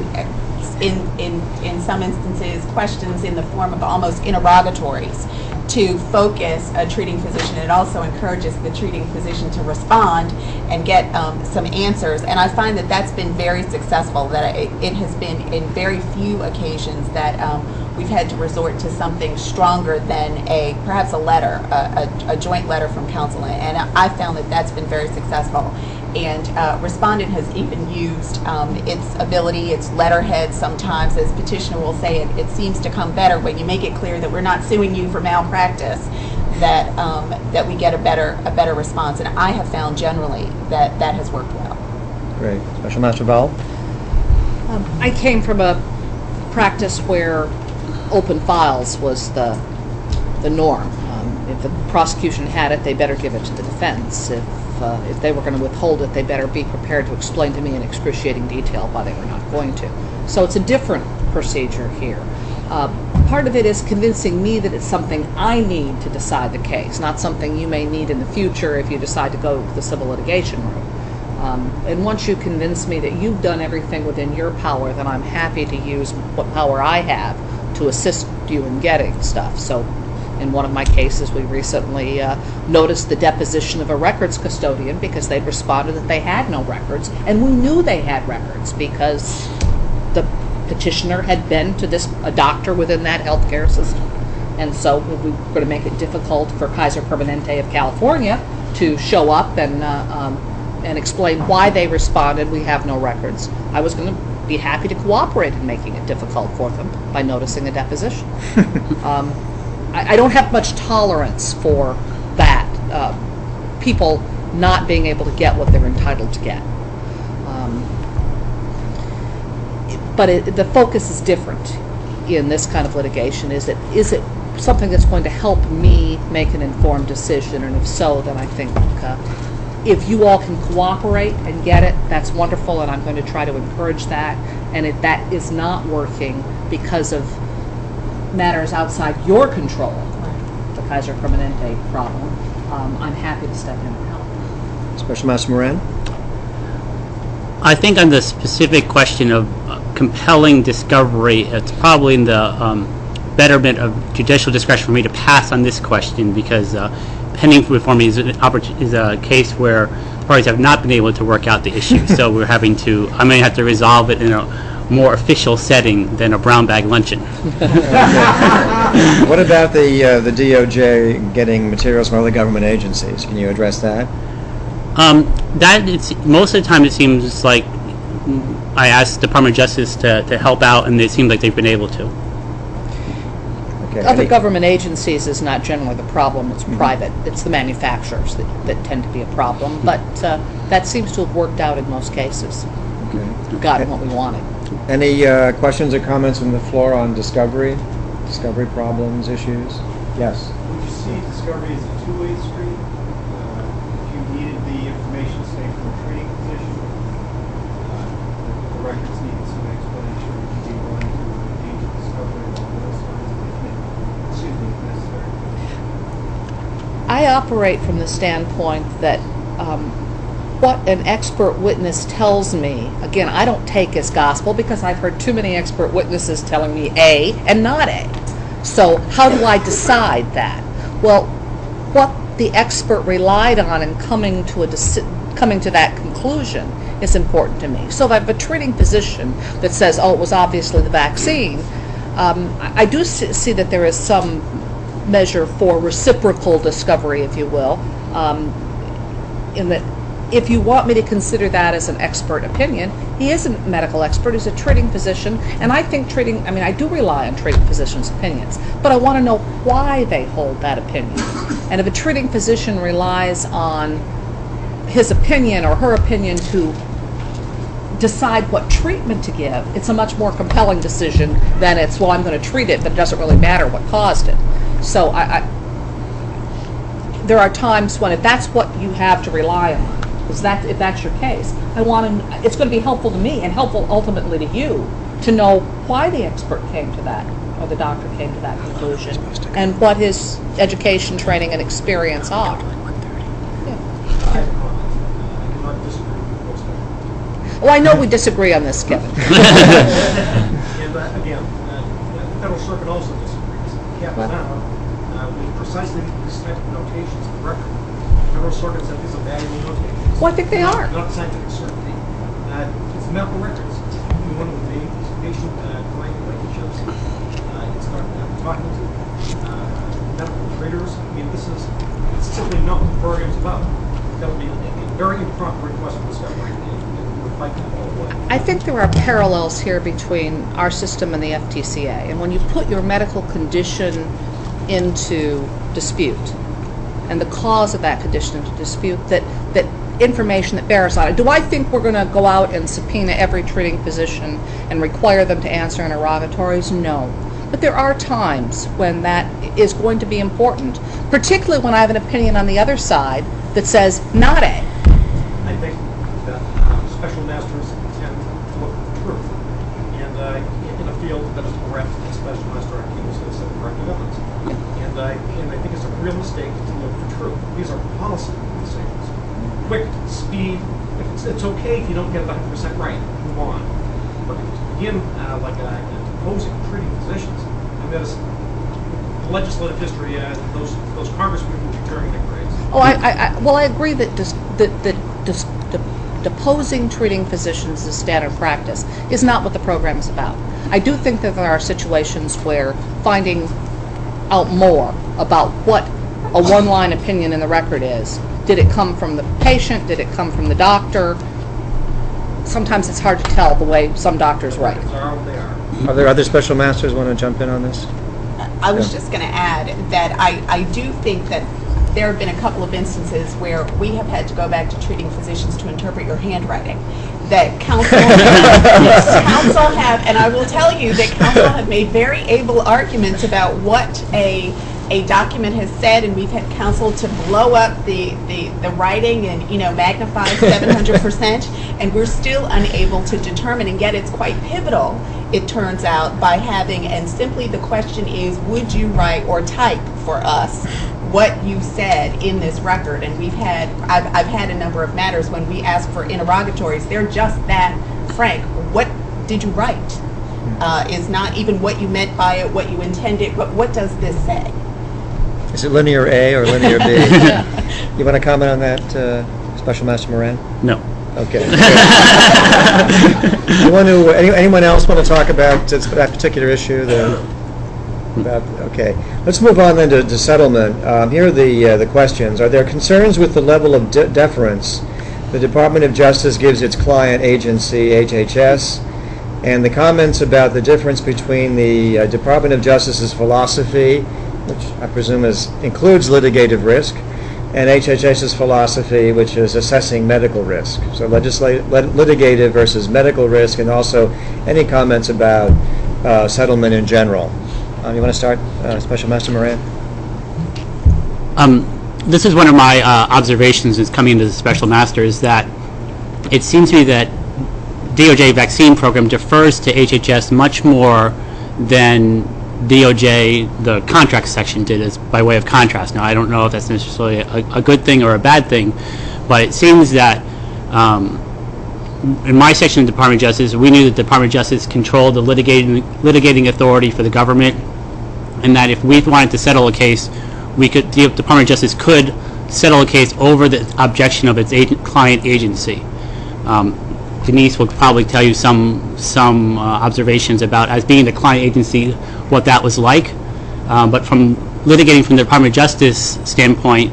in some instances questions in the form of almost interrogatories to focus a treating physician. It also encourages the treating physician to respond and get some answers, and I find that that's been very successful, that it has been in very few occasions that we've had to resort to something stronger than perhaps a letter, a joint letter from counsel, and I found that that's been very successful. And Respondent has even used its ability, its letterhead sometimes, as petitioner will say, it seems to come better when you make it clear that we're not suing you for malpractice, that we get a better response. And I have found generally that has worked well. Great. Special Master Bell? I came from a practice where open files was the norm. If the prosecution had it, they better give it to the defense. If they were going to withhold it, they better be prepared to explain to me in excruciating detail why they were not going to. So it's a different procedure here. Part of it is convincing me that it's something I need to decide the case, not something you may need in the future if you decide to go the civil litigation route. And once you convince me that you've done everything within your power, then I'm happy to use what power I have to assist you in getting stuff. So in one of my cases, we recently noticed the deposition of a records custodian because they'd responded that they had no records, and we knew they had records because the petitioner had been to a doctor within that healthcare system. And so we were going to make it difficult for Kaiser Permanente of California to show up and explain why they responded, we have no records. I was going to be happy to cooperate in making it difficult for them by noticing a deposition. I don't have much tolerance for that, people not being able to get what they're entitled to get. But the focus is different in this kind of litigation. Is it something that's going to help me make an informed decision? And if so, then I think if you all can cooperate and get it, that's wonderful, and I'm going to try to encourage that. And if that is not working because of matters outside your control, the Kaiser Permanente problem, I'm happy to step in and help. Special Master Moran? I think on the specific question of compelling discovery, it's probably in the betterment of judicial discretion for me to pass on this question because pending reform is a case where parties have not been able to work out the issue. So I may have to resolve it in a more official setting than a brown bag luncheon. What about the DOJ getting materials from other government agencies? Can you address that? Most of the time it seems like I asked the Department of Justice to help out, and it seems like they've been able to. Okay. Other government agencies is not generally the problem, it's private. It's the manufacturers that tend to be a problem, but that seems to have worked out in most cases. Okay. We've gotten what we wanted. Any questions or comments from the floor on discovery problems, issues? Yes. Would you see discovery as a two-way street? If you needed the information, say, from a treating physician, the records needed some explanation, would you be willing to engage in discovery along those lines if necessary? I operate from the standpoint that what an expert witness tells me, again, I don't take as gospel because I've heard too many expert witnesses telling me A and not A. So how do I decide that? Well, what the expert relied on in coming to that conclusion is important to me. So if I have a treating physician that says, oh, it was obviously the vaccine, I do see that there is some measure for reciprocal discovery, if you will, in that if you want me to consider that as an expert opinion, he isn't a medical expert, he's a treating physician, and I think I do rely on treating physicians' opinions, but I want to know why they hold that opinion. And if a treating physician relies on his opinion or her opinion to decide what treatment to give, it's a much more compelling decision than it's, well, I'm going to treat it, but it doesn't really matter what caused it. So there are times when if that's what you have to rely on, if that's your case, it's going to be helpful to me and helpful ultimately to you to know why the expert came to that, or the doctor came to that conclusion, and what his education, training, and experience are. I cannot disagree with most of it. Oh, I know we disagree on this, Kevin. And again, the Federal Circuit also disagrees. Capilano, with precisely these types of notations of the record, the Federal Circuit said these are valuable notations. Well, I think they are. Not scientific certainty. It's medical records. You want to the patient client relationships. It's not talking to, medical traders. I mean, this is simply not what the program's about. That would be a very improper request for discovery, and would fight that all the way. I think there are parallels here between our system and the FTCA. And when you put your medical condition into dispute, and the cause of that condition into dispute, that information that bears on it. Do I think we're going to go out and subpoena every treating physician and require them to answer interrogatories? No. But there are times when that is going to be important, particularly when I have an opinion on the other side that says not A. I think that special masters tend to look for the truth. And in a field that is correct, a special master accused is set corrective evidence. And I think it's a real mistake to look for truth. These are policy decisions. Quick, speed, it's okay if you don't get it 100% right, move on. But to begin opposing treating physicians, and there's legislative history, those congressmen will be turning their graves. Oh, I agree that deposing treating physicians as standard practice is not what the program is about. I do think that there are situations where finding out more about what a one-line opinion in the record is. Did it come from the patient? Did it come from the doctor? Sometimes it's hard to tell the way some doctors write. Are there other special masters want to jump in on this? I was just going to add that I do think that there have been a couple of instances where we have had to go back to treating physicians to interpret your handwriting. That counsel have, and I will tell you that counsel have made very able arguments about what a document has said, and we've had counsel to blow up the writing and magnify 700%, and we're still unable to determine. And yet it's quite pivotal, it turns out, by having, and simply the question is, would you write or type for us what you said in this record? And I've had a number of matters when we ask for interrogatories, they're just that frank. What did you write? Is not even what you meant by it, what you intended, but what does this say? Is it linear A or linear B? You want to comment on that, Special Master Moran? No. Okay. Anyone else want to talk about that particular issue? Okay. Let's move on then to settlement. Here are the questions. Are there concerns with the level of deference the Department of Justice gives its client agency, HHS, and the comments about the difference between the Department of Justice's philosophy, which I presume includes litigative risk, and HHS's philosophy, which is assessing medical risk. So litigative versus medical risk, and also any comments about settlement in general. You want to start, Special Master Moran? This is one of my observations is coming into the Special Master, is that it seems to me that DOJ vaccine program defers to HHS much more than DOJ, the contract section, did, as by way of contrast. Now, I don't know if that's necessarily a good thing or a bad thing, but it seems that in my section of the Department of Justice, we knew that the Department of Justice controlled the litigating authority for the government, and that if we wanted to settle a case, the Department of Justice could settle a case over the objection of its client agency. Denise will probably tell you some observations about, as being the client agency, what that was like. But from litigating from the Department of Justice standpoint,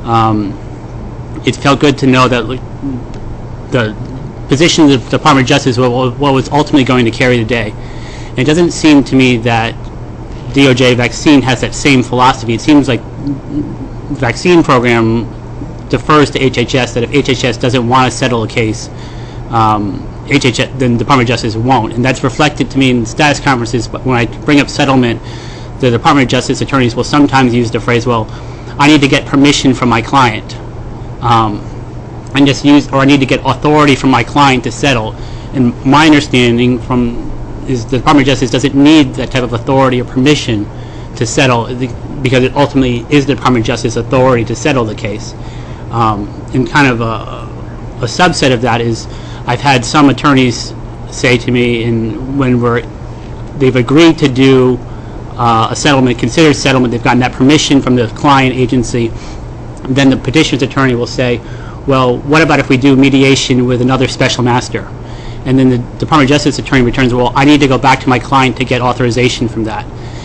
it felt good to know that the position of the Department of Justice was what was ultimately going to carry the day. And it doesn't seem to me that DOJ vaccine has that same philosophy. It seems like the vaccine program defers to HHS, that if HHS doesn't want to settle a case, HHS, then the Department of Justice won't. And that's reflected to me in status conferences. But when I bring up settlement, the Department of Justice attorneys will sometimes use the phrase, well, I need to get permission from my client. I need to get authority from my client to settle. And my understanding is the Department of Justice doesn't need that type of authority or permission to settle, because it ultimately is the Department of Justice authority to settle the case. And kind of a subset of that is, I've had some attorneys say to me, when they've agreed to do a settlement, considered settlement, they've gotten that permission from the client agency, then the petitioner's attorney will say, well, what about if we do mediation with another special master? And then the Department of Justice attorney returns, well, I need to go back to my client to get authorization from that.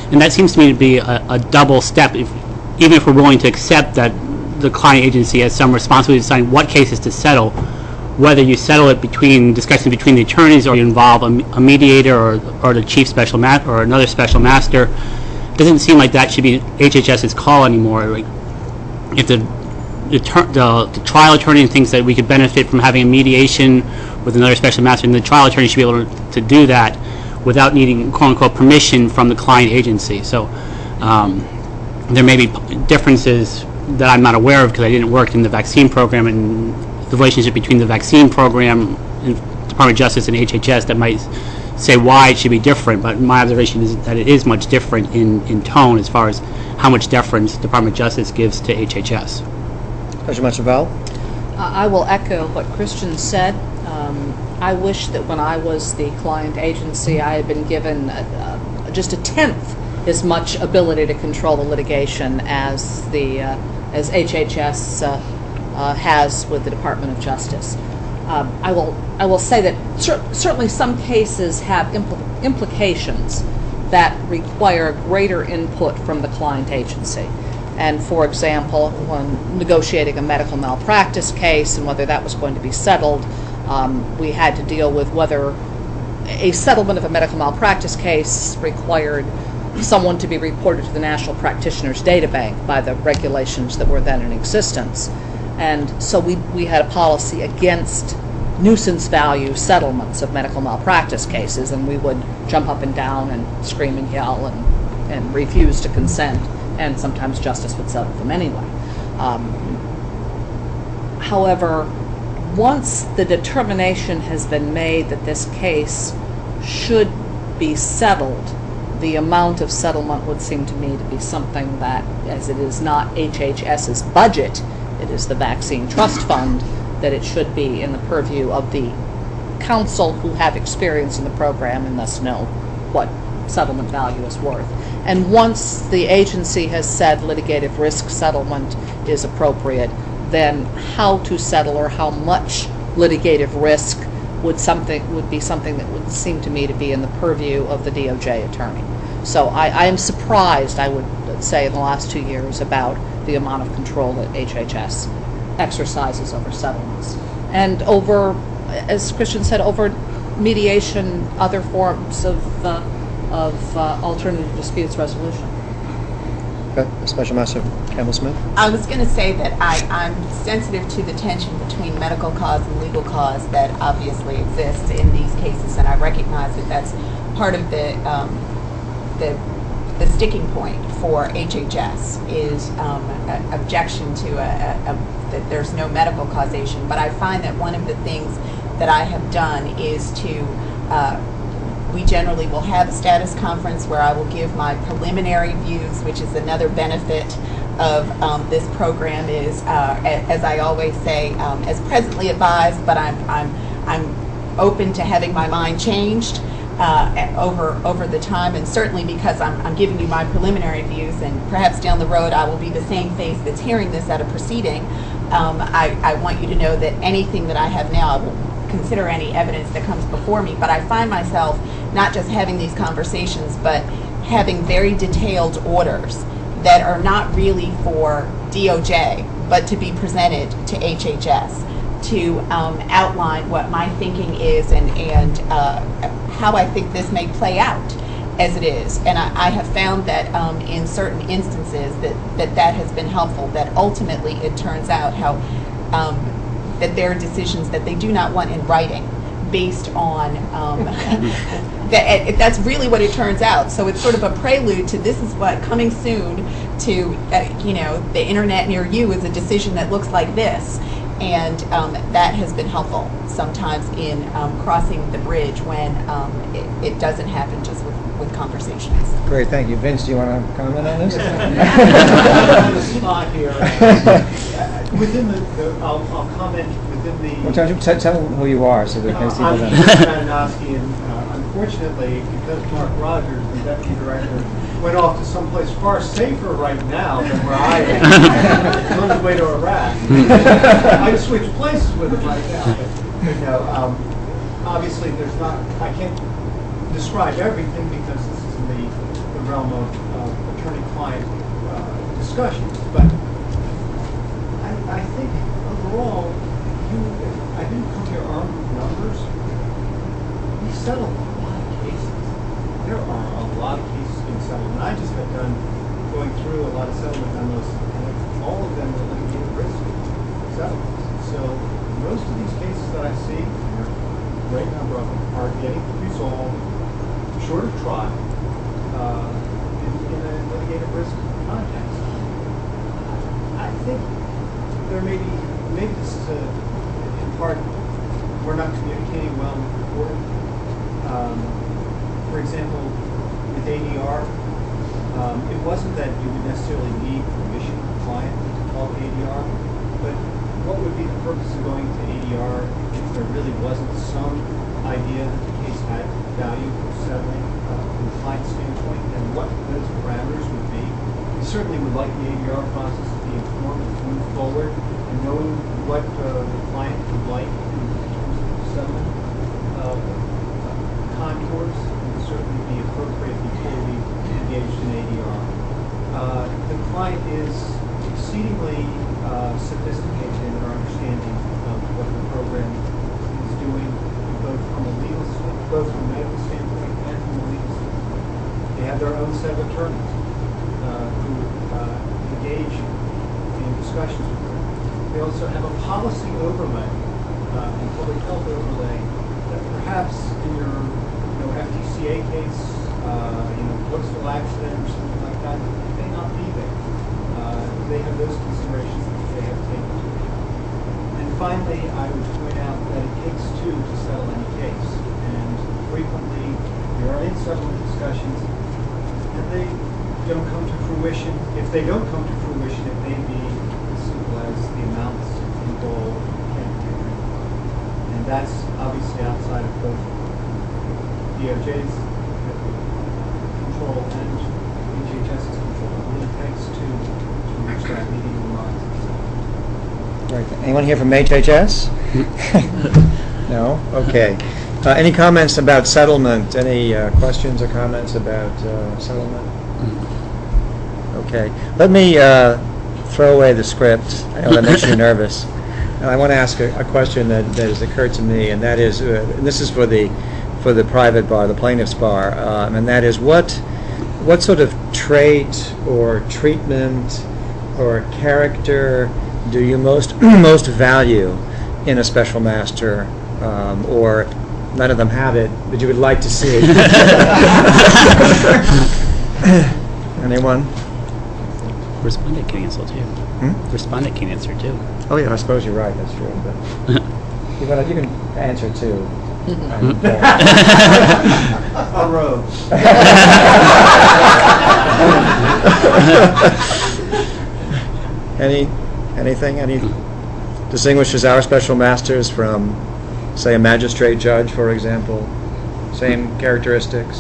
And that seems to me to be a double step, even if we're willing to accept that the client agency has some responsibility to decide what cases to settle, whether you settle it discussion between the attorneys or you involve a mediator or the chief special master or another special master. It doesn't seem like that should be HHS's call anymore. Like, if the trial attorney thinks that we could benefit from having a mediation with another special master, and the trial attorney should be able to do that without needing quote-unquote permission from the client agency. So there may be differences that I'm not aware of because I didn't work in the vaccine program, and the relationship between the vaccine program and Department of Justice and HHS that might say why it should be different, but my observation is that it is much different in tone as far as how much deference the Department of Justice gives to HHS. Special Master Val? I will echo what Christian said. I wish that when I was the client agency, I had been given just a tenth as much ability to control the litigation as HHS has with the Department of Justice. I will say that certainly some cases have implications that require greater input from the client agency. And for example, when negotiating a medical malpractice case and whether that was going to be settled, we had to deal with whether a settlement of a medical malpractice case required someone to be reported to the National Practitioners Data Bank by the regulations that were then in existence. And so we had a policy against nuisance value settlements of medical malpractice cases, and we would jump up and down and scream and yell and refuse to consent, and sometimes justice would settle them anyway. However, once the determination has been made that this case should be settled, the amount of settlement would seem to me to be something that, as it is not HHS's budget, it is the Vaccine Trust Fund, that it should be in the purview of the counsel who have experience in the program and thus know what settlement value is worth. And once the agency has said litigative risk settlement is appropriate, then how to settle or how much litigative risk would be something that would seem to me to be in the purview of the DOJ attorney. So I am surprised, I would say, in the last 2 years about the amount of control that HHS exercises over settlements. And over, as Christian said, over mediation, other forms of alternative disputes resolution. Okay. Special Master Campbell Smith? I was going to say that I'm sensitive to the tension between medical cause and legal cause that obviously exists in these cases, and I recognize that that's part of the sticking point for HHS is objection to that there's no medical causation. But I find that one of the things that I have done is to we generally will have a status conference where I will give my preliminary views, which is another benefit of this program is, as I always say, as presently advised, but I'm open to having my mind changed over the time, and certainly because I'm giving you my preliminary views, and perhaps down the road I will be the same face that's hearing this at a proceeding. I want you to know that anything that I have now, I will consider any evidence that comes before me, but I find myself not just having these conversations, but having very detailed orders that are not really for DOJ, but to be presented to HHS to outline what my thinking is and how I think this may play out as it is. And I have found that in certain instances that has been helpful, that ultimately it turns out how that there are decisions that they do not want in writing based on that's really what it turns out. So it's sort of a prelude to this is what coming soon to the internet near you is a decision that looks like this, and that has been helpful sometimes in crossing the bridge when it doesn't happen just with conversations. Great, thank you. Vince, do you want to comment on this? On the spot here. Within I'll comment within the... Well, tell them who you are so that people I'm know. Chris Madanowski, and unfortunately, because Mark Rogers, the deputy director, went off to someplace far safer right now than where I am. He's on his way to Iraq. I'd switch places with him right now. But obviously, I can't describe everything because this is in the realm of attorney-client discussions, but I think overall, I didn't come here armed with numbers. We settled a lot of cases. There are a lot of cases being settled, and I just got done going through a lot of settlement memos, and all of them were litigated risk settlements. So most of these cases that I see, and a great number of them, are getting resolved short of trial in a litigated risk context. I think there maybe this is in part, we're not communicating well with the court. For example, with ADR, it wasn't that you would necessarily need permission from the client to call ADR, but what would be the purpose of going to ADR if there really wasn't some idea that the case had value for settling from the client's standpoint, and what those parameters would be? We certainly would like the ADR process to be informed and move forward, and knowing what the client would like in terms of settlement contours would certainly be appropriate before we engaged in ADR. The client is exceedingly sophisticated in their understanding of what the program is doing, both from a medical standpoint and from a legal standpoint. They have their own set of attorneys who engage in discussions with them. They also have a policy overlay and public health overlay that perhaps in your FTCA case, postal accident or something like that, may not be there. They have those considerations that they have taken. And finally, I would point out that it takes two to settle any case, and frequently there are settlement discussions, and they don't come to fruition. If they don't come to fruition, it may be as simple as the amounts involved can't be agreed upon. And that's obviously outside of both DOJ's control and HHS's control. It really takes two to reach that meeting of the minds. Right. Anyone here from HHS? No? Okay. Any comments about settlement? Any questions or comments about settlement? Okay. Let me throw away the script. I know that makes you nervous. And I want to ask a question that has occurred to me, and that is, and this is for the private bar, the plaintiff's bar, and that is what sort of trait or treatment or character do you most value in a special master, or none of them have it, but you would like to see? Anyone? Respondent can answer too. Respondent can answer too. Oh yeah, I suppose you're right. That's true. But you can answer too. On road. Anything distinguishes our special masters from, say, a magistrate judge, for example? Same characteristics?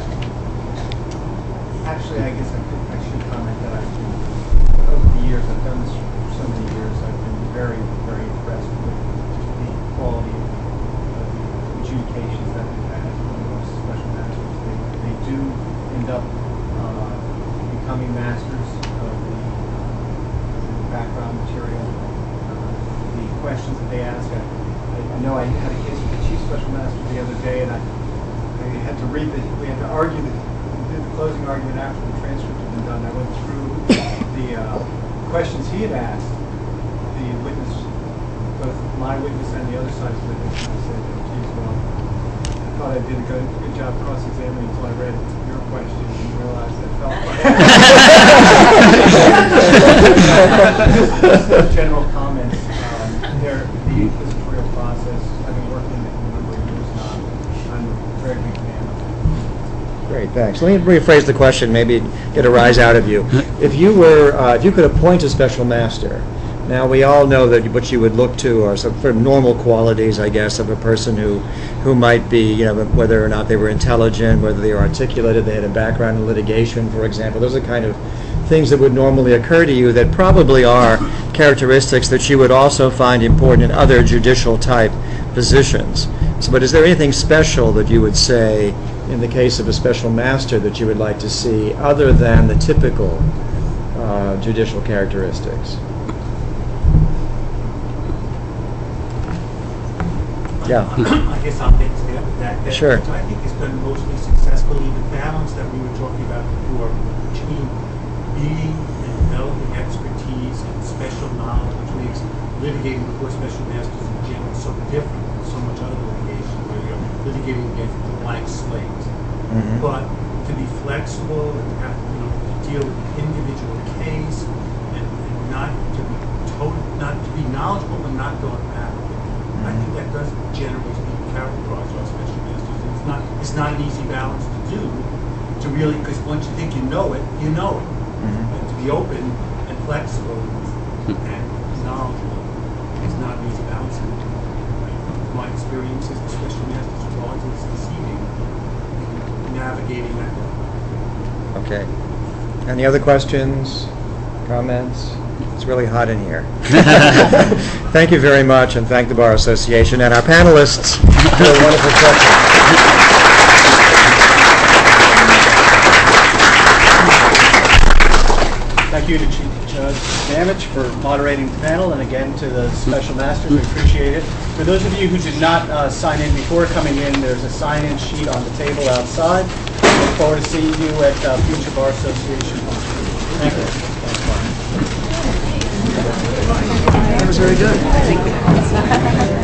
Actually, I guess I should comment that over the years, I've done this for so many years, I've been very, very impressed with the quality of the adjudications that we've had from most special masters. They do end up becoming masters of the background material, the questions that they ask. I know I had a case with the chief special master the other day, and I had to we had to argue we did the closing argument after the transcript had been done. I went through the questions he had asked the witness, both my witness and the other side's witness, and I said, geez, well, I thought I did a good job cross-examining until I read your question and realized I felt like general comments. The inquisitorial process, having worked in it for a number of years now, I'm a very big fan of it. Great, thanks. Let me rephrase the question, maybe get a rise out of you. If you could appoint a special master, now we all know that what you would look to are some sort of normal qualities, I guess, of a person who might be, whether or not they were intelligent, whether they were articulated, they had a background in litigation, for example. Those are kind of things that would normally occur to you that probably are characteristics that you would also find important in other judicial type positions. So, but is there anything special that you would say in the case of a special master, that you would like to see other than the typical judicial characteristics? Yeah. I guess I'll take a stab at that. Sure. I think it's been mostly successfully the balance that we were talking about before between being and developing expertise and special knowledge, which makes litigating before special masters in general so different from so much other litigation where you're litigating against a blank slate. But to be flexible and have, to deal with the individual case and not to be knowledgeable but not dogmatic. I think that does generally speaking characterize our special masters. It's not an easy balance to do, to really, because once you think you know it, you know it. And to be open and flexible and knowledgeable is not an easy balance. My experience as the special masters are always deceiving in navigating that. Okay. Any other questions, comments? It's really hot in here. Thank you very much, and thank the Bar Association and our panelists for a wonderful session. Thank you to Chief Judge Damage for moderating the panel, and again to the special masters. We appreciate it. For those of you who did not sign in before coming in, there's a sign-in sheet on the table outside. I look forward to seeing you at future Bar Association functions. Thank you. That was very good.